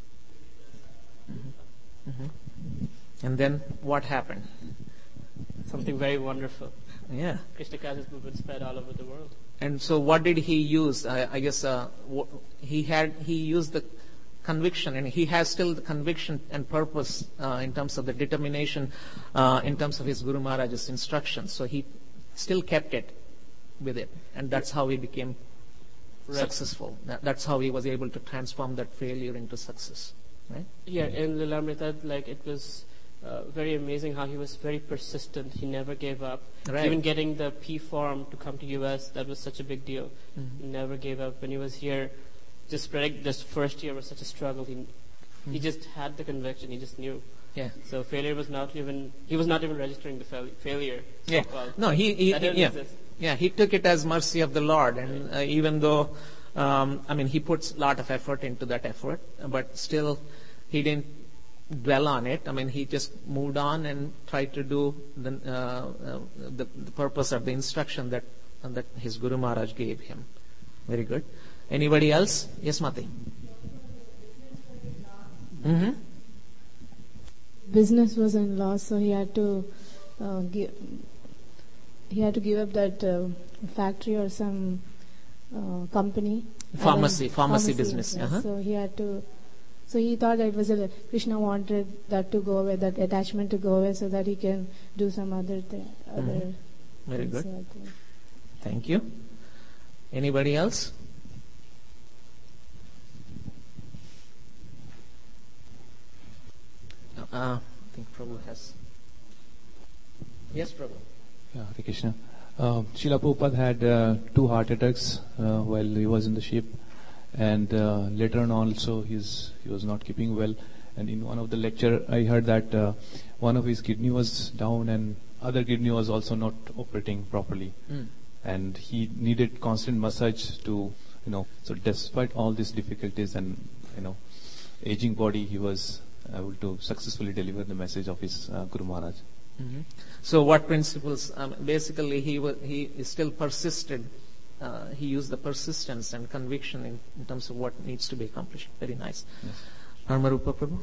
Mm-hmm. Mm-hmm. And then what happened? Something very wonderful. Yeah. Krishna consciousness movement spread all over the world. And so what did he use? I, I guess uh, he had he used the conviction, and he has still the conviction and purpose uh, in terms of the determination, uh, in terms of his Guru Maharaj's instructions. So he still kept it with it, and that's how he became right. successful. That, that's how he was able to transform that failure into success. Right? Yeah, in Lilamrita, like it was uh, very amazing how he was very persistent. He never gave up. Right. Even getting the P form to come to U S, that was such a big deal. Mm-hmm. He never gave up. When he was here, just spreading, this first year was such a struggle. He mm-hmm. he just had the conviction. He just knew. Yeah. So failure was not even. He was not even registering the fail, failure. Yeah. So-called. No, he, he, that he didn't yeah. exist. Yeah, he took it as mercy of the Lord, and uh, even though, um, I mean, he puts a lot of effort into that effort, but still, he didn't dwell on it. I mean, he just moved on and tried to do the uh, uh, the, the purpose of the instruction that uh, that his Guru Maharaj gave him. Very good. Anybody else? Yes, Mati. Mm-hmm. business was in loss, so he had to uh, give he had to give up that uh, factory or some uh, company. Pharmacy, And then- pharmacy business, yes. uh-huh. So he had to. So he thought that it was a, Krishna wanted that to go away, that attachment to go away, so that he can do some other thing. Other Mhm. Very things, good. so I think. Thank you. Anybody else? Uh, I think Prabhu has. Yes, Prabhu. Yeah, Hare Krishna. Uh, Srila Prabhupada had uh, two heart attacks uh, while he was in the ship, and uh, later on also he's, he was not keeping well. And in one of the lecture, I heard that uh, one of his kidney was down and other kidney was also not operating properly, Mm. and he needed constant massage to, you know. So despite all these difficulties and you know, aging body, he was able to successfully deliver the message of his uh, Guru Maharaj. Mhm. So what principles? Um, basically, he wa- he still persisted. Uh, he used the persistence and conviction in, in terms of what needs to be accomplished. Very nice. Yes. Dharmarupa Prabhu.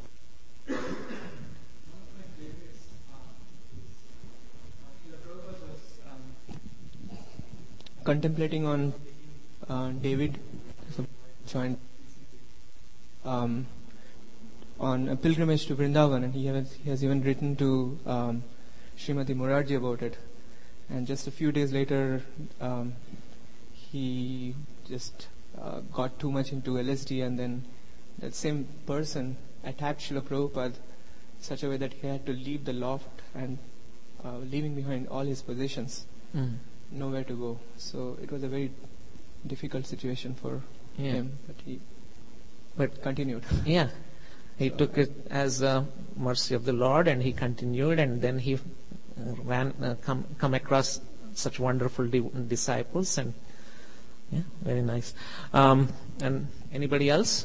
Contemplating on uh, David, joined um, on a pilgrimage to Vrindavan, and he has, he has even written to um, Srimati Morarji about it. And just a few days later, um, he just uh, got too much into L S D, and then that same person attacked Srila Prabhupada in such a way that he had to leave the loft and uh, leaving behind all his possessions, Mm. nowhere to go. So it was a very difficult situation for Yeah. him, but he But continued. yeah, he took it as a mercy of the Lord, and he continued, and then he uh, ran uh, come come across such wonderful di- disciples, and yeah, very nice. Um, and anybody else?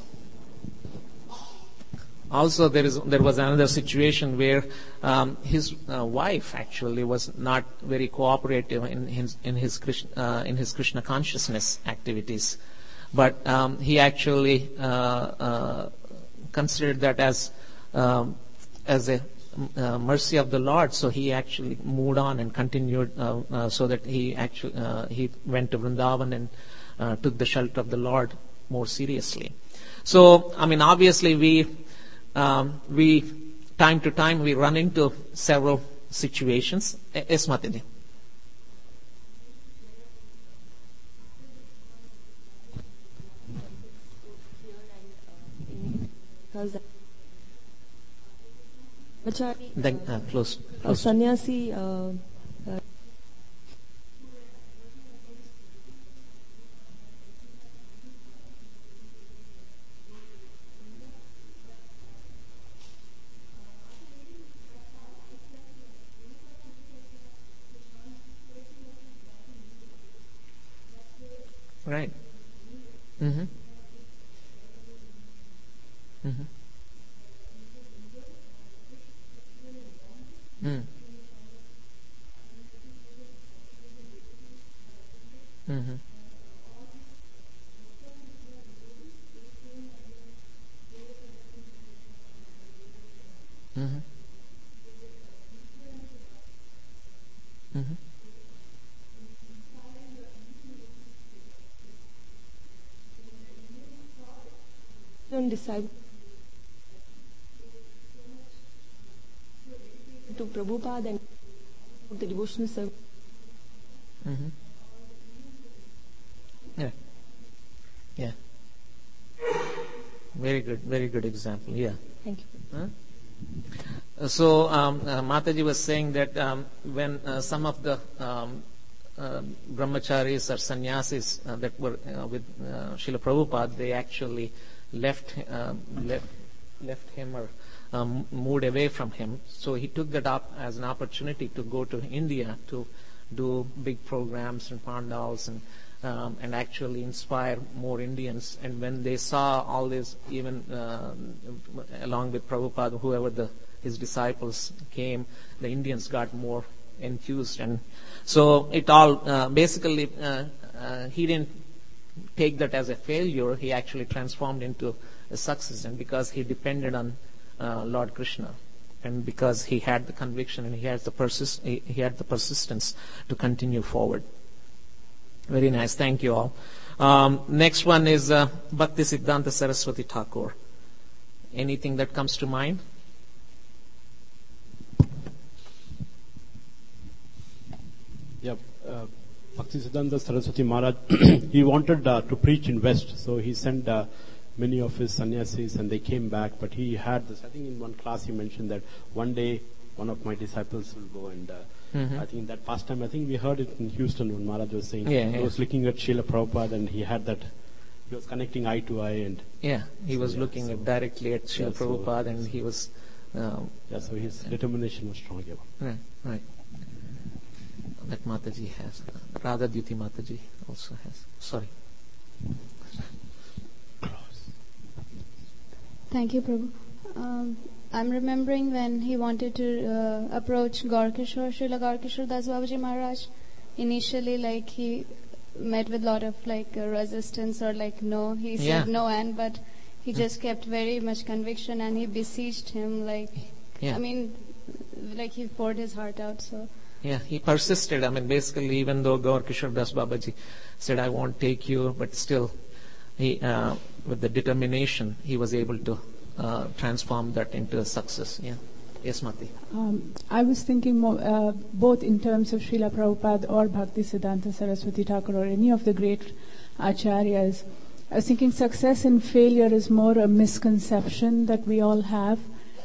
Also, there is there was another situation where um, his uh, wife actually was not very cooperative in his in his Krishna, uh, in his Krishna consciousness activities, but um, he actually uh, uh, considered that as um, as a uh, mercy of the Lord. So he actually moved on and continued, uh, uh, so that he actually uh, he went to Vrindavan and uh, took the shelter of the Lord more seriously. So I mean, obviously we. Um, we, time to time, we run into several situations. Eh, Yes, Mataji. Because Brahmachari, Then uh, close. uh, close. sannyasi, uh, uh, Right. Mm-hmm. Mm-hmm. Mm. Mm-hmm. Mm-hmm. Mm-hmm. don't decide to Prabhupada and the devotional service. Mm-hmm. Yeah. Yeah. Very good. Very good example. Yeah. Thank you. Huh? Uh, So um, uh, Mataji was saying that um, when uh, some of the um, uh, brahmacharis or sannyasis uh, that were uh, with uh, Srila Prabhupada, they actually left uh, left left him or um, moved away from him. So he took that up as an opportunity to go to India to do big programs and pandals and um, and actually inspire more Indians. And when they saw all this, even uh, along with Prabhupada, whoever the his disciples came, the Indians got more enthused. And so it all uh, basically uh, uh, he didn't take that as a failure. He actually transformed into a success, and because he depended on uh, Lord Krishna. and because he had the conviction and he has the persist, he, he had the persistence to continue forward. Very nice. Thank you all. Um, next one is uh, Bhakti Siddhanta Saraswati Thakur. Anything that comes to mind? Yeah, uh, Bhakti Siddhanta Saraswati Maharaj, he wanted uh, to preach in West, so he sent uh, many of his sannyasis and they came back, but he had this, I think in one class he mentioned that one day one of my disciples will go and uh, mm-hmm. I think in that past time, I think we heard it in Houston when Maharaj was saying, yeah, he yeah. was looking at Srila Prabhupada and he had that, he was connecting eye to eye and... Yeah, he was so, yeah, looking so, at directly at Srila yeah, so, Prabhupada and he was... Um, yeah, so his determination was strong. Yeah. Right, right. That Mataji has. Radha Dyuti Mataji also has. Sorry. Thank you, Prabhu. Um, I'm remembering when he wanted to uh, approach Gaur Kishore, Srila Gaur Kishore Das Babaji Maharaj. Initially, like, he met with a lot of, like, uh, resistance or, like, no. He said yeah. no, and but he just kept very much conviction and he besieged him, like, yeah. I mean, like, he poured his heart out, so... Yeah, he persisted. I mean, basically, even though Gaur Kishore Das Babaji said, I won't take you, but still, he, uh, with the determination, he was able to uh, transform that into a success. Yeah. Yes, Mati. Um, I was thinking more, uh, both in terms of Srila Prabhupada or Bhakti Siddhanta Saraswati Thakur or any of the great acharyas. I was thinking success and failure is more a misconception that we all have.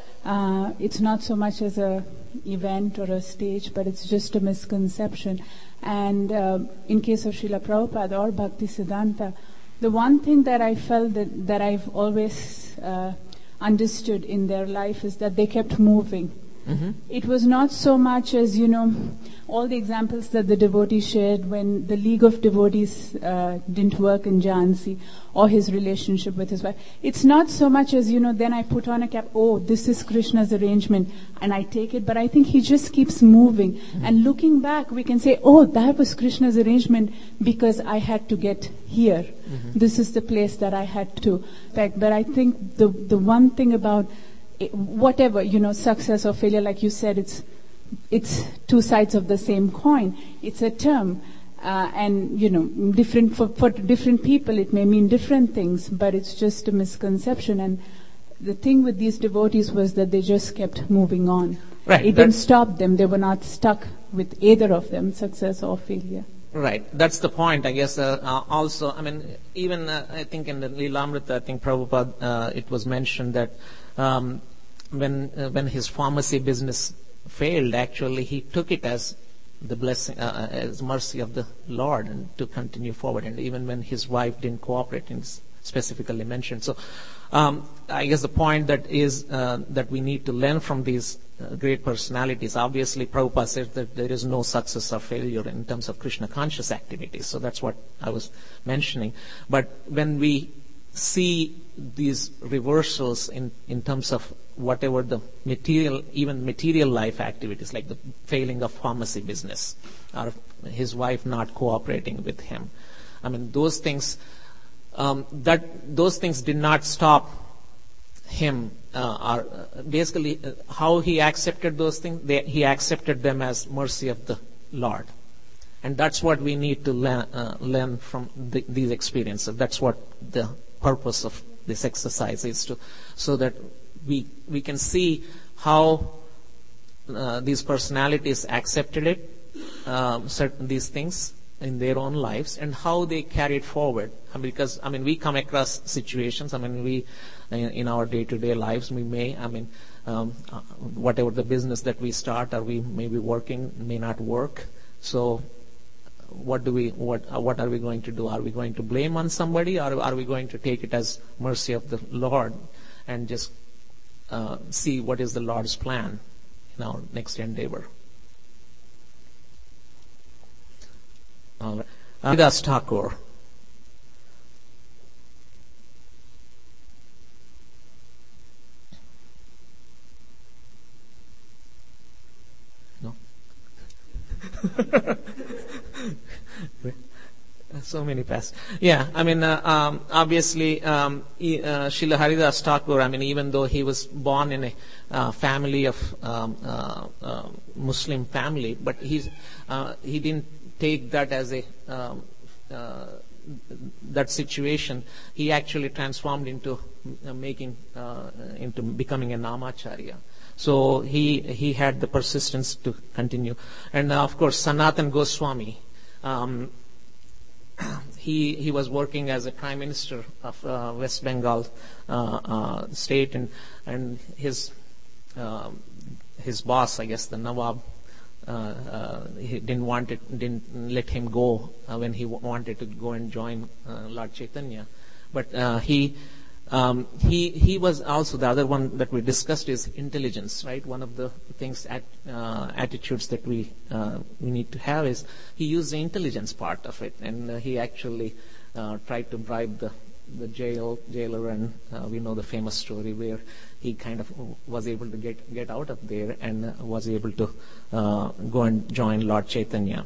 Uh, it's not so much as a event or a stage, but it's just a misconception. And uh, in case of Srila Prabhupada or Bhakti Siddhanta, the one thing that I felt that, that I've always uh, understood in their life is that they kept moving. Mm-hmm. It was not so much as, you know, all the examples that the devotees shared when the League of Devotees uh, didn't work in Jhansi, or his relationship with his wife. It's not so much as, you know, then I put on a cap, oh, this is Krishna's arrangement, and I take it. But I think he just keeps moving. Mm-hmm. And looking back, we can say, oh, that was Krishna's arrangement because I had to get here. Mm-hmm. This is the place that I had to. But I think the the one thing about it, whatever, you know, success or failure, like you said, it's it's two sides of the same coin. It's a term. Uh, and, you know, different for, for different people, it may mean different things, but it's just a misconception. And the thing with these devotees was that they just kept moving on. Right. It didn't stop them. They were not stuck with either of them, success or failure. Right. That's the point, I guess. Uh, uh, also, I mean, even uh, I think in the Leelamrita, I think Prabhupada, uh, it was mentioned that um, when uh, when his pharmacy business failed, actually, he took it as the blessing, uh, as mercy of the Lord, and to continue forward. And even when his wife didn't cooperate, it's specifically mentioned. So, um, I guess the point that is uh, that we need to learn from these uh, great personalities. Obviously, Prabhupada said that there is no success or failure in terms of Krishna conscious activities. So that's what I was mentioning. But when we see these reversals in, in terms of whatever the material, even material life activities, like the failing of pharmacy business, or his wife not cooperating with him. I mean, those things, um, that those things did not stop him. Uh, or uh, basically, uh, how he accepted those things, they, he accepted them as mercy of the Lord, and that's what we need to learn, uh, learn from the, these experiences. That's what the purpose of this exercise is, to, so that we we can see how uh, these personalities accepted it, um, certain these things in their own lives, and how they carried forward. I mean, because I mean, we come across situations. I mean, we in, in our day-to-day lives, we may, I mean, um, uh, whatever the business that we start, or we may be working, may not work. So, what do we what uh, what are we going to do? Are we going to blame on somebody, or are we going to take it as mercy of the Lord and just uh, see what is the Lord's plan in our next endeavor? All right. Haridas Thakur. No. so many past. Yeah, I mean, uh, um, obviously, um, e- uh, Srila Haridas Thakur, I mean, even though he was born in a uh, family of um, uh, uh, Muslim family, but he's uh, he didn't take that as a um, uh, that situation. He actually transformed into uh, making uh, into becoming a Namacharya. So he he had the persistence to continue, and uh, of course Sanatan Goswami. Um, he he was working as a prime minister of uh, West Bengal uh, uh, state, and and his um, his boss, I guess the Nawab, uh, uh, he didn't want it, didn't let him go uh, when he w- wanted to go and join uh, Lord Chaitanya, but uh, he. Um, he he was also the other one that we discussed is intelligence, right? One of the things at, uh, attitudes that we uh, we need to have is he used the intelligence part of it, and uh, he actually uh, tried to bribe the the jail jailer, and uh, we know the famous story where he kind of was able to get get out of there and uh, was able to uh, go and join Lord Chaitanya.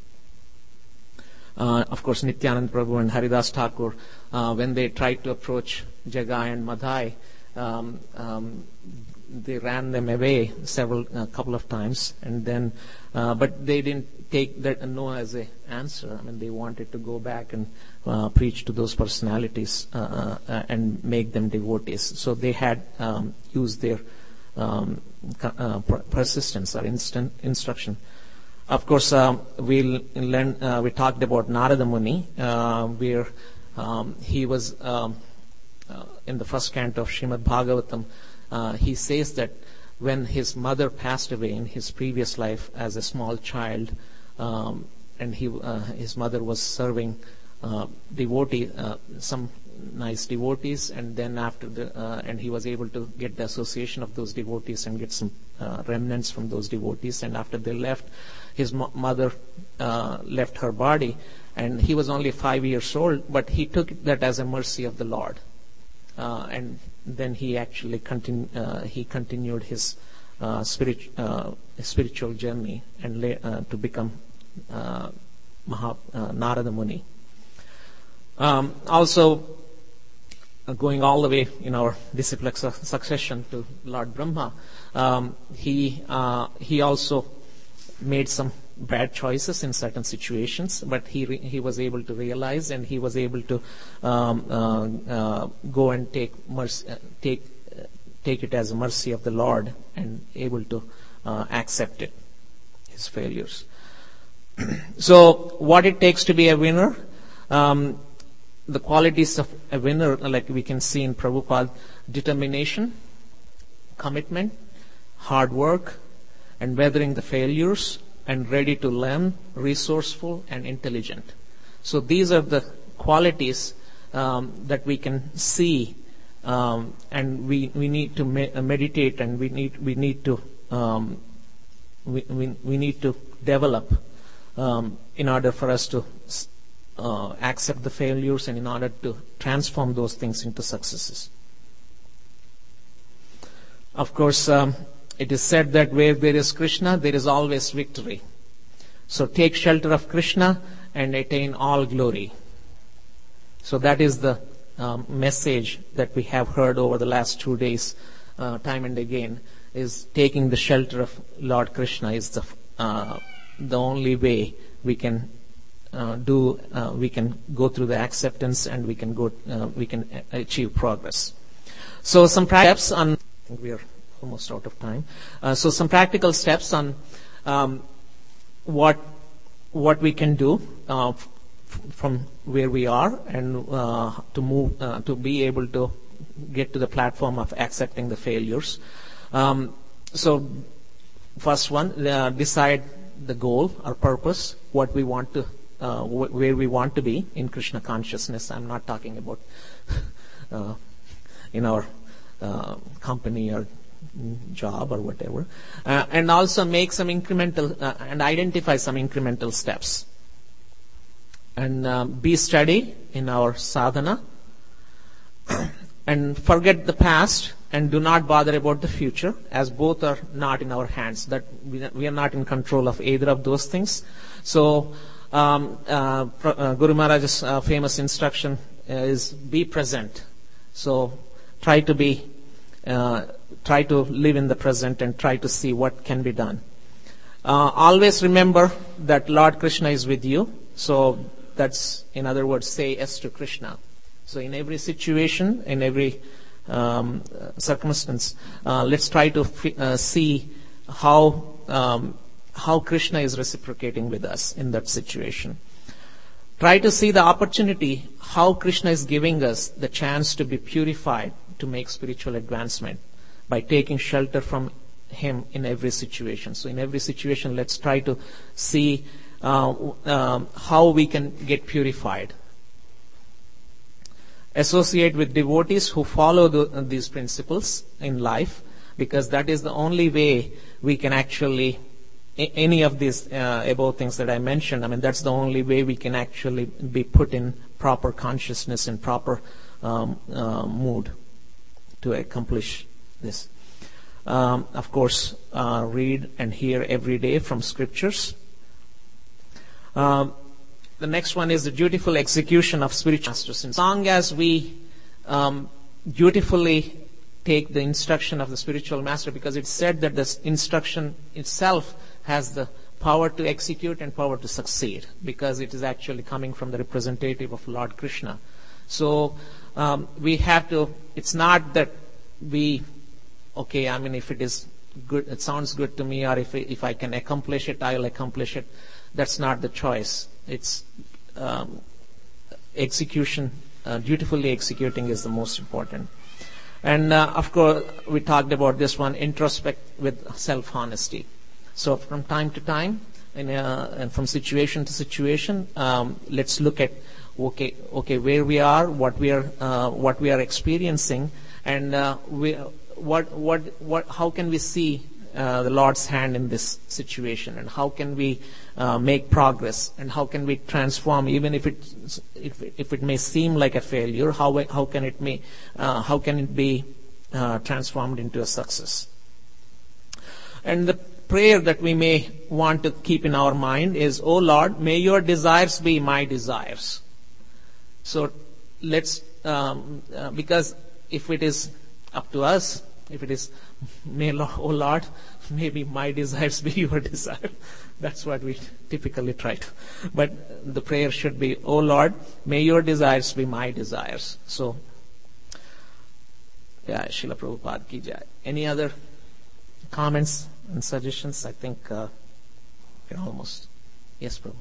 Uh, of course, Nityanand Prabhu and Haridas Thakur, uh, when they tried to approach Jagai and Madhai, um, um, they ran them away several, a uh, couple of times, and then, uh, but they didn't take that no as a answer. I mean, they wanted to go back and uh, preach to those personalities uh, uh, and make them devotees. So they had um, used their um, uh, persistence or instant instruction. Of course, um, we'll learn, uh, we talked about Narada Muni, uh, where um, he was um, uh, in the first canto of Srimad Bhagavatam. Uh, he says that when his mother passed away in his previous life as a small child, um, and he, uh, his mother was serving uh, devotee, uh, some nice devotees, and then after the, uh, and he was able to get the association of those devotees and get some uh, remnants from those devotees, and after they left, his mo- mother uh, left her body, and he was only five years old, but he took that as a mercy of the Lord, uh, and then he actually continu- uh, he continued his uh, spirit- uh, spiritual journey and la- uh, to become uh, Maha- uh, Narada Muni. Um, also, uh, going all the way in our disciplic su- succession to Lord Brahma, um, he uh, he also made some bad choices in certain situations, but he re- he was able to realize, and he was able to um, uh, uh, go and take mercy, uh, take uh, take it as a mercy of the Lord, and able to uh, accept it, his failures. So, what it takes to be a winner, um, the qualities of a winner, like we can see in Prabhupada: determination, commitment, hard work, and weathering the failures, and ready to learn, resourceful, and intelligent. So these are the qualities um, that we can see, um, and we we need to me- meditate, and we need we need to um, we, we we need to develop um, in order for us to uh, accept the failures, and in order to transform those things into successes. Of course, um, it is said that where there is Krishna, there is always victory. So take shelter of Krishna and attain all glory. So that is the um, message that we have heard over the last two days, uh, time and again, is taking the shelter of Lord Krishna is the uh, the only way we can uh, do. Uh, we can go through the acceptance, and we can go. Uh, we can achieve progress. So some steps on. I think we are almost out of time. Uh, so some practical steps on um, what what we can do uh, f- from where we are, and uh, to move uh, to be able to get to the platform of accepting the failures. Um, so first one, uh, decide the goal or purpose, what we want to, uh, wh- where we want to be in Krishna consciousness. I'm not talking about uh, in our uh, company or job or whatever, uh, and also make some incremental uh, and identify some incremental steps, and uh, be steady in our sadhana, and forget the past and do not bother about the future, as both are not in our hands. That we, we are not in control of either of those things. So um, uh, uh, Guru Maharaj's uh, famous instruction is be present. So try to be, uh, try to live in the present and try to see what can be done. Uh, always remember that Lord Krishna is with you. So that's, in other words, say yes to Krishna. So in every situation, in every um, circumstance, uh, let's try to f- uh, see how um, how Krishna is reciprocating with us in that situation. Try to see the opportunity, how Krishna is giving us the chance to be purified, to make spiritual advancement by taking shelter from Him in every situation. So in every situation, let's try to see uh, um, how we can get purified. Associate with devotees who follow the, these principles in life, because that is the only way we can actually, any of these uh, above things that I mentioned, I mean, that's the only way we can actually be put in proper consciousness and proper um, uh, mood to accomplish this. Um, of course, uh, read and hear every day from scriptures. Um, the next one is the dutiful execution of spiritual masters. As long as we um, dutifully take the instruction of the spiritual master, because it's said that this instruction itself has the power to execute and power to succeed, because it is actually coming from the representative of Lord Krishna. So um, we have to, it's not that we, okay, I mean, if it is good, it sounds good to me, or if if I can accomplish it, I'll accomplish it. That's not the choice. It's um, execution, uh, dutifully executing is the most important. And uh, of course, we talked about this one, introspect with self-honesty. So from time to time, in, uh, and from situation to situation, um, let's look at okay, okay, where we are, what we are, uh, what we are experiencing, and uh, we, what, what, what, how can we see uh, the Lord's hand in this situation, and how can we uh, make progress, and how can we transform, even if it, if, if it may seem like a failure, how how can it may, uh, how can it be uh, transformed into a success? And the prayer that we may want to keep in our mind is, "O Lord, may your desires be my desires." So let's, um, uh, because if it is up to us, if it is, may Lord, "O Lord, maybe my desires be your desire." That's what we typically try to. But the prayer should be, "O Lord, may your desires be my desires." So, yeah, Srila Prabhupada ki jai. Any other comments and suggestions? I think uh, we can almost. Yes, Prabhu.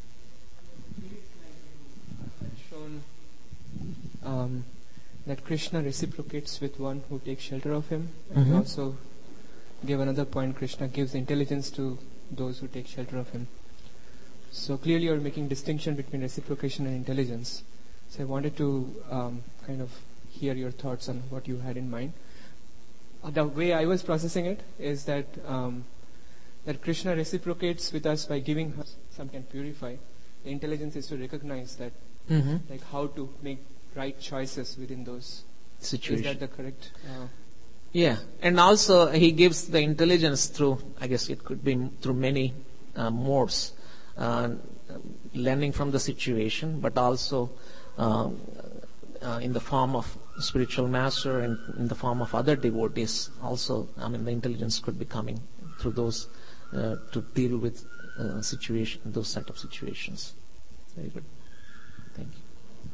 Shown um, that Krishna reciprocates with one who takes shelter of him, and Mm-hmm. he also gave another point. Krishna gives intelligence to those who take shelter of him. So clearly, you're making distinction between reciprocation and intelligence. So I wanted to um, kind of hear your thoughts on what you had in mind. Uh, the way I was processing it is that um, that Krishna reciprocates with us by giving us some can purify. The intelligence is to recognize that, Mm-hmm. like how to make right choices within those. Situation. Is that the correct? Uh, Yeah, and also he gives the intelligence through, I guess it could be m- through many uh, modes, uh, learning from the situation, but also um, uh, in the form of spiritual master and in the form of other devotees. Also, I mean, the intelligence could be coming through those uh, to deal with uh, situation, those set of situations. Very good. Thank you.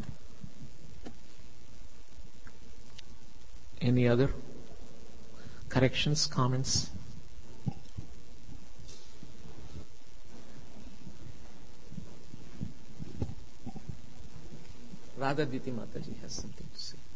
Any other corrections, comments? Radha Diti Mataji has something to say.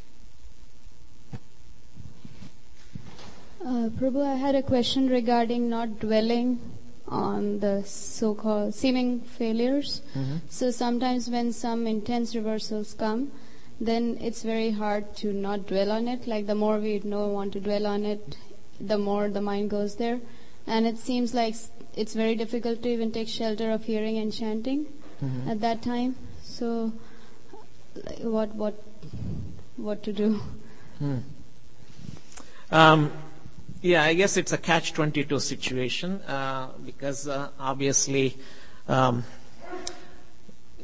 Uh, Prabhu, I had a question regarding not dwelling on the so-called seeming failures. Mm-hmm. So sometimes when some intense reversals come, then it's very hard to not dwell on it. Like the more we don't want to dwell on it, the more the mind goes there. And it seems like it's very difficult to even take shelter of hearing and chanting Mm-hmm. at that time. So like, what what what to do? Hmm. Um, yeah, I guess it's a catch twenty-two situation uh, because uh, obviously um,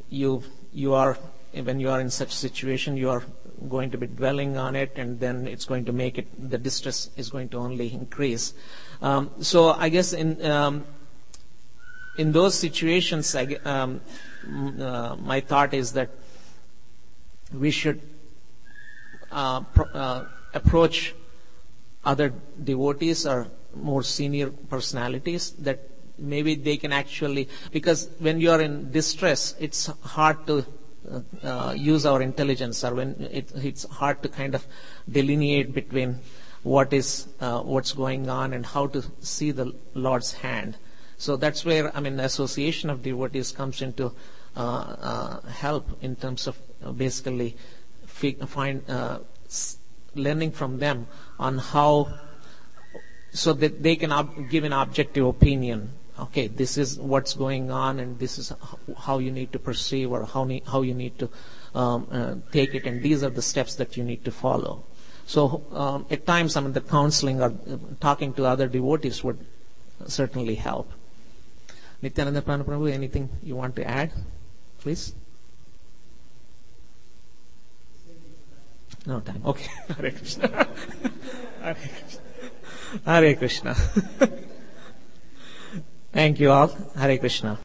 you you are when you are in such situation, you are going to be dwelling on it, and then it's going to make it, the distress is going to only increase. Um, so I guess in um, in those situations, I, um, uh, my thought is that we should uh, pro- uh, approach other devotees or more senior personalities that maybe they can actually, because when you are in distress, it's hard to uh, uh, use our intelligence, or when it, it's hard to kind of delineate between what is uh, what's going on and how to see the Lord's hand. So that's where, I mean, the association of devotees comes into uh, uh, help in terms of uh, basically fi- find uh, s- learning from them on how, so that they can ob- give an objective opinion. Okay, this is what's going on, and this is how you need to perceive, or how ne- how you need to um, uh, take it, and these are the steps that you need to follow. So um, at times, I mean, the counseling or uh, talking to other devotees would certainly help. Nityananda Prabhu, anything you want to add, please? No time. Okay. Hare Krishna. Hare Krishna. Hare Krishna. Thank you all. Hare Krishna.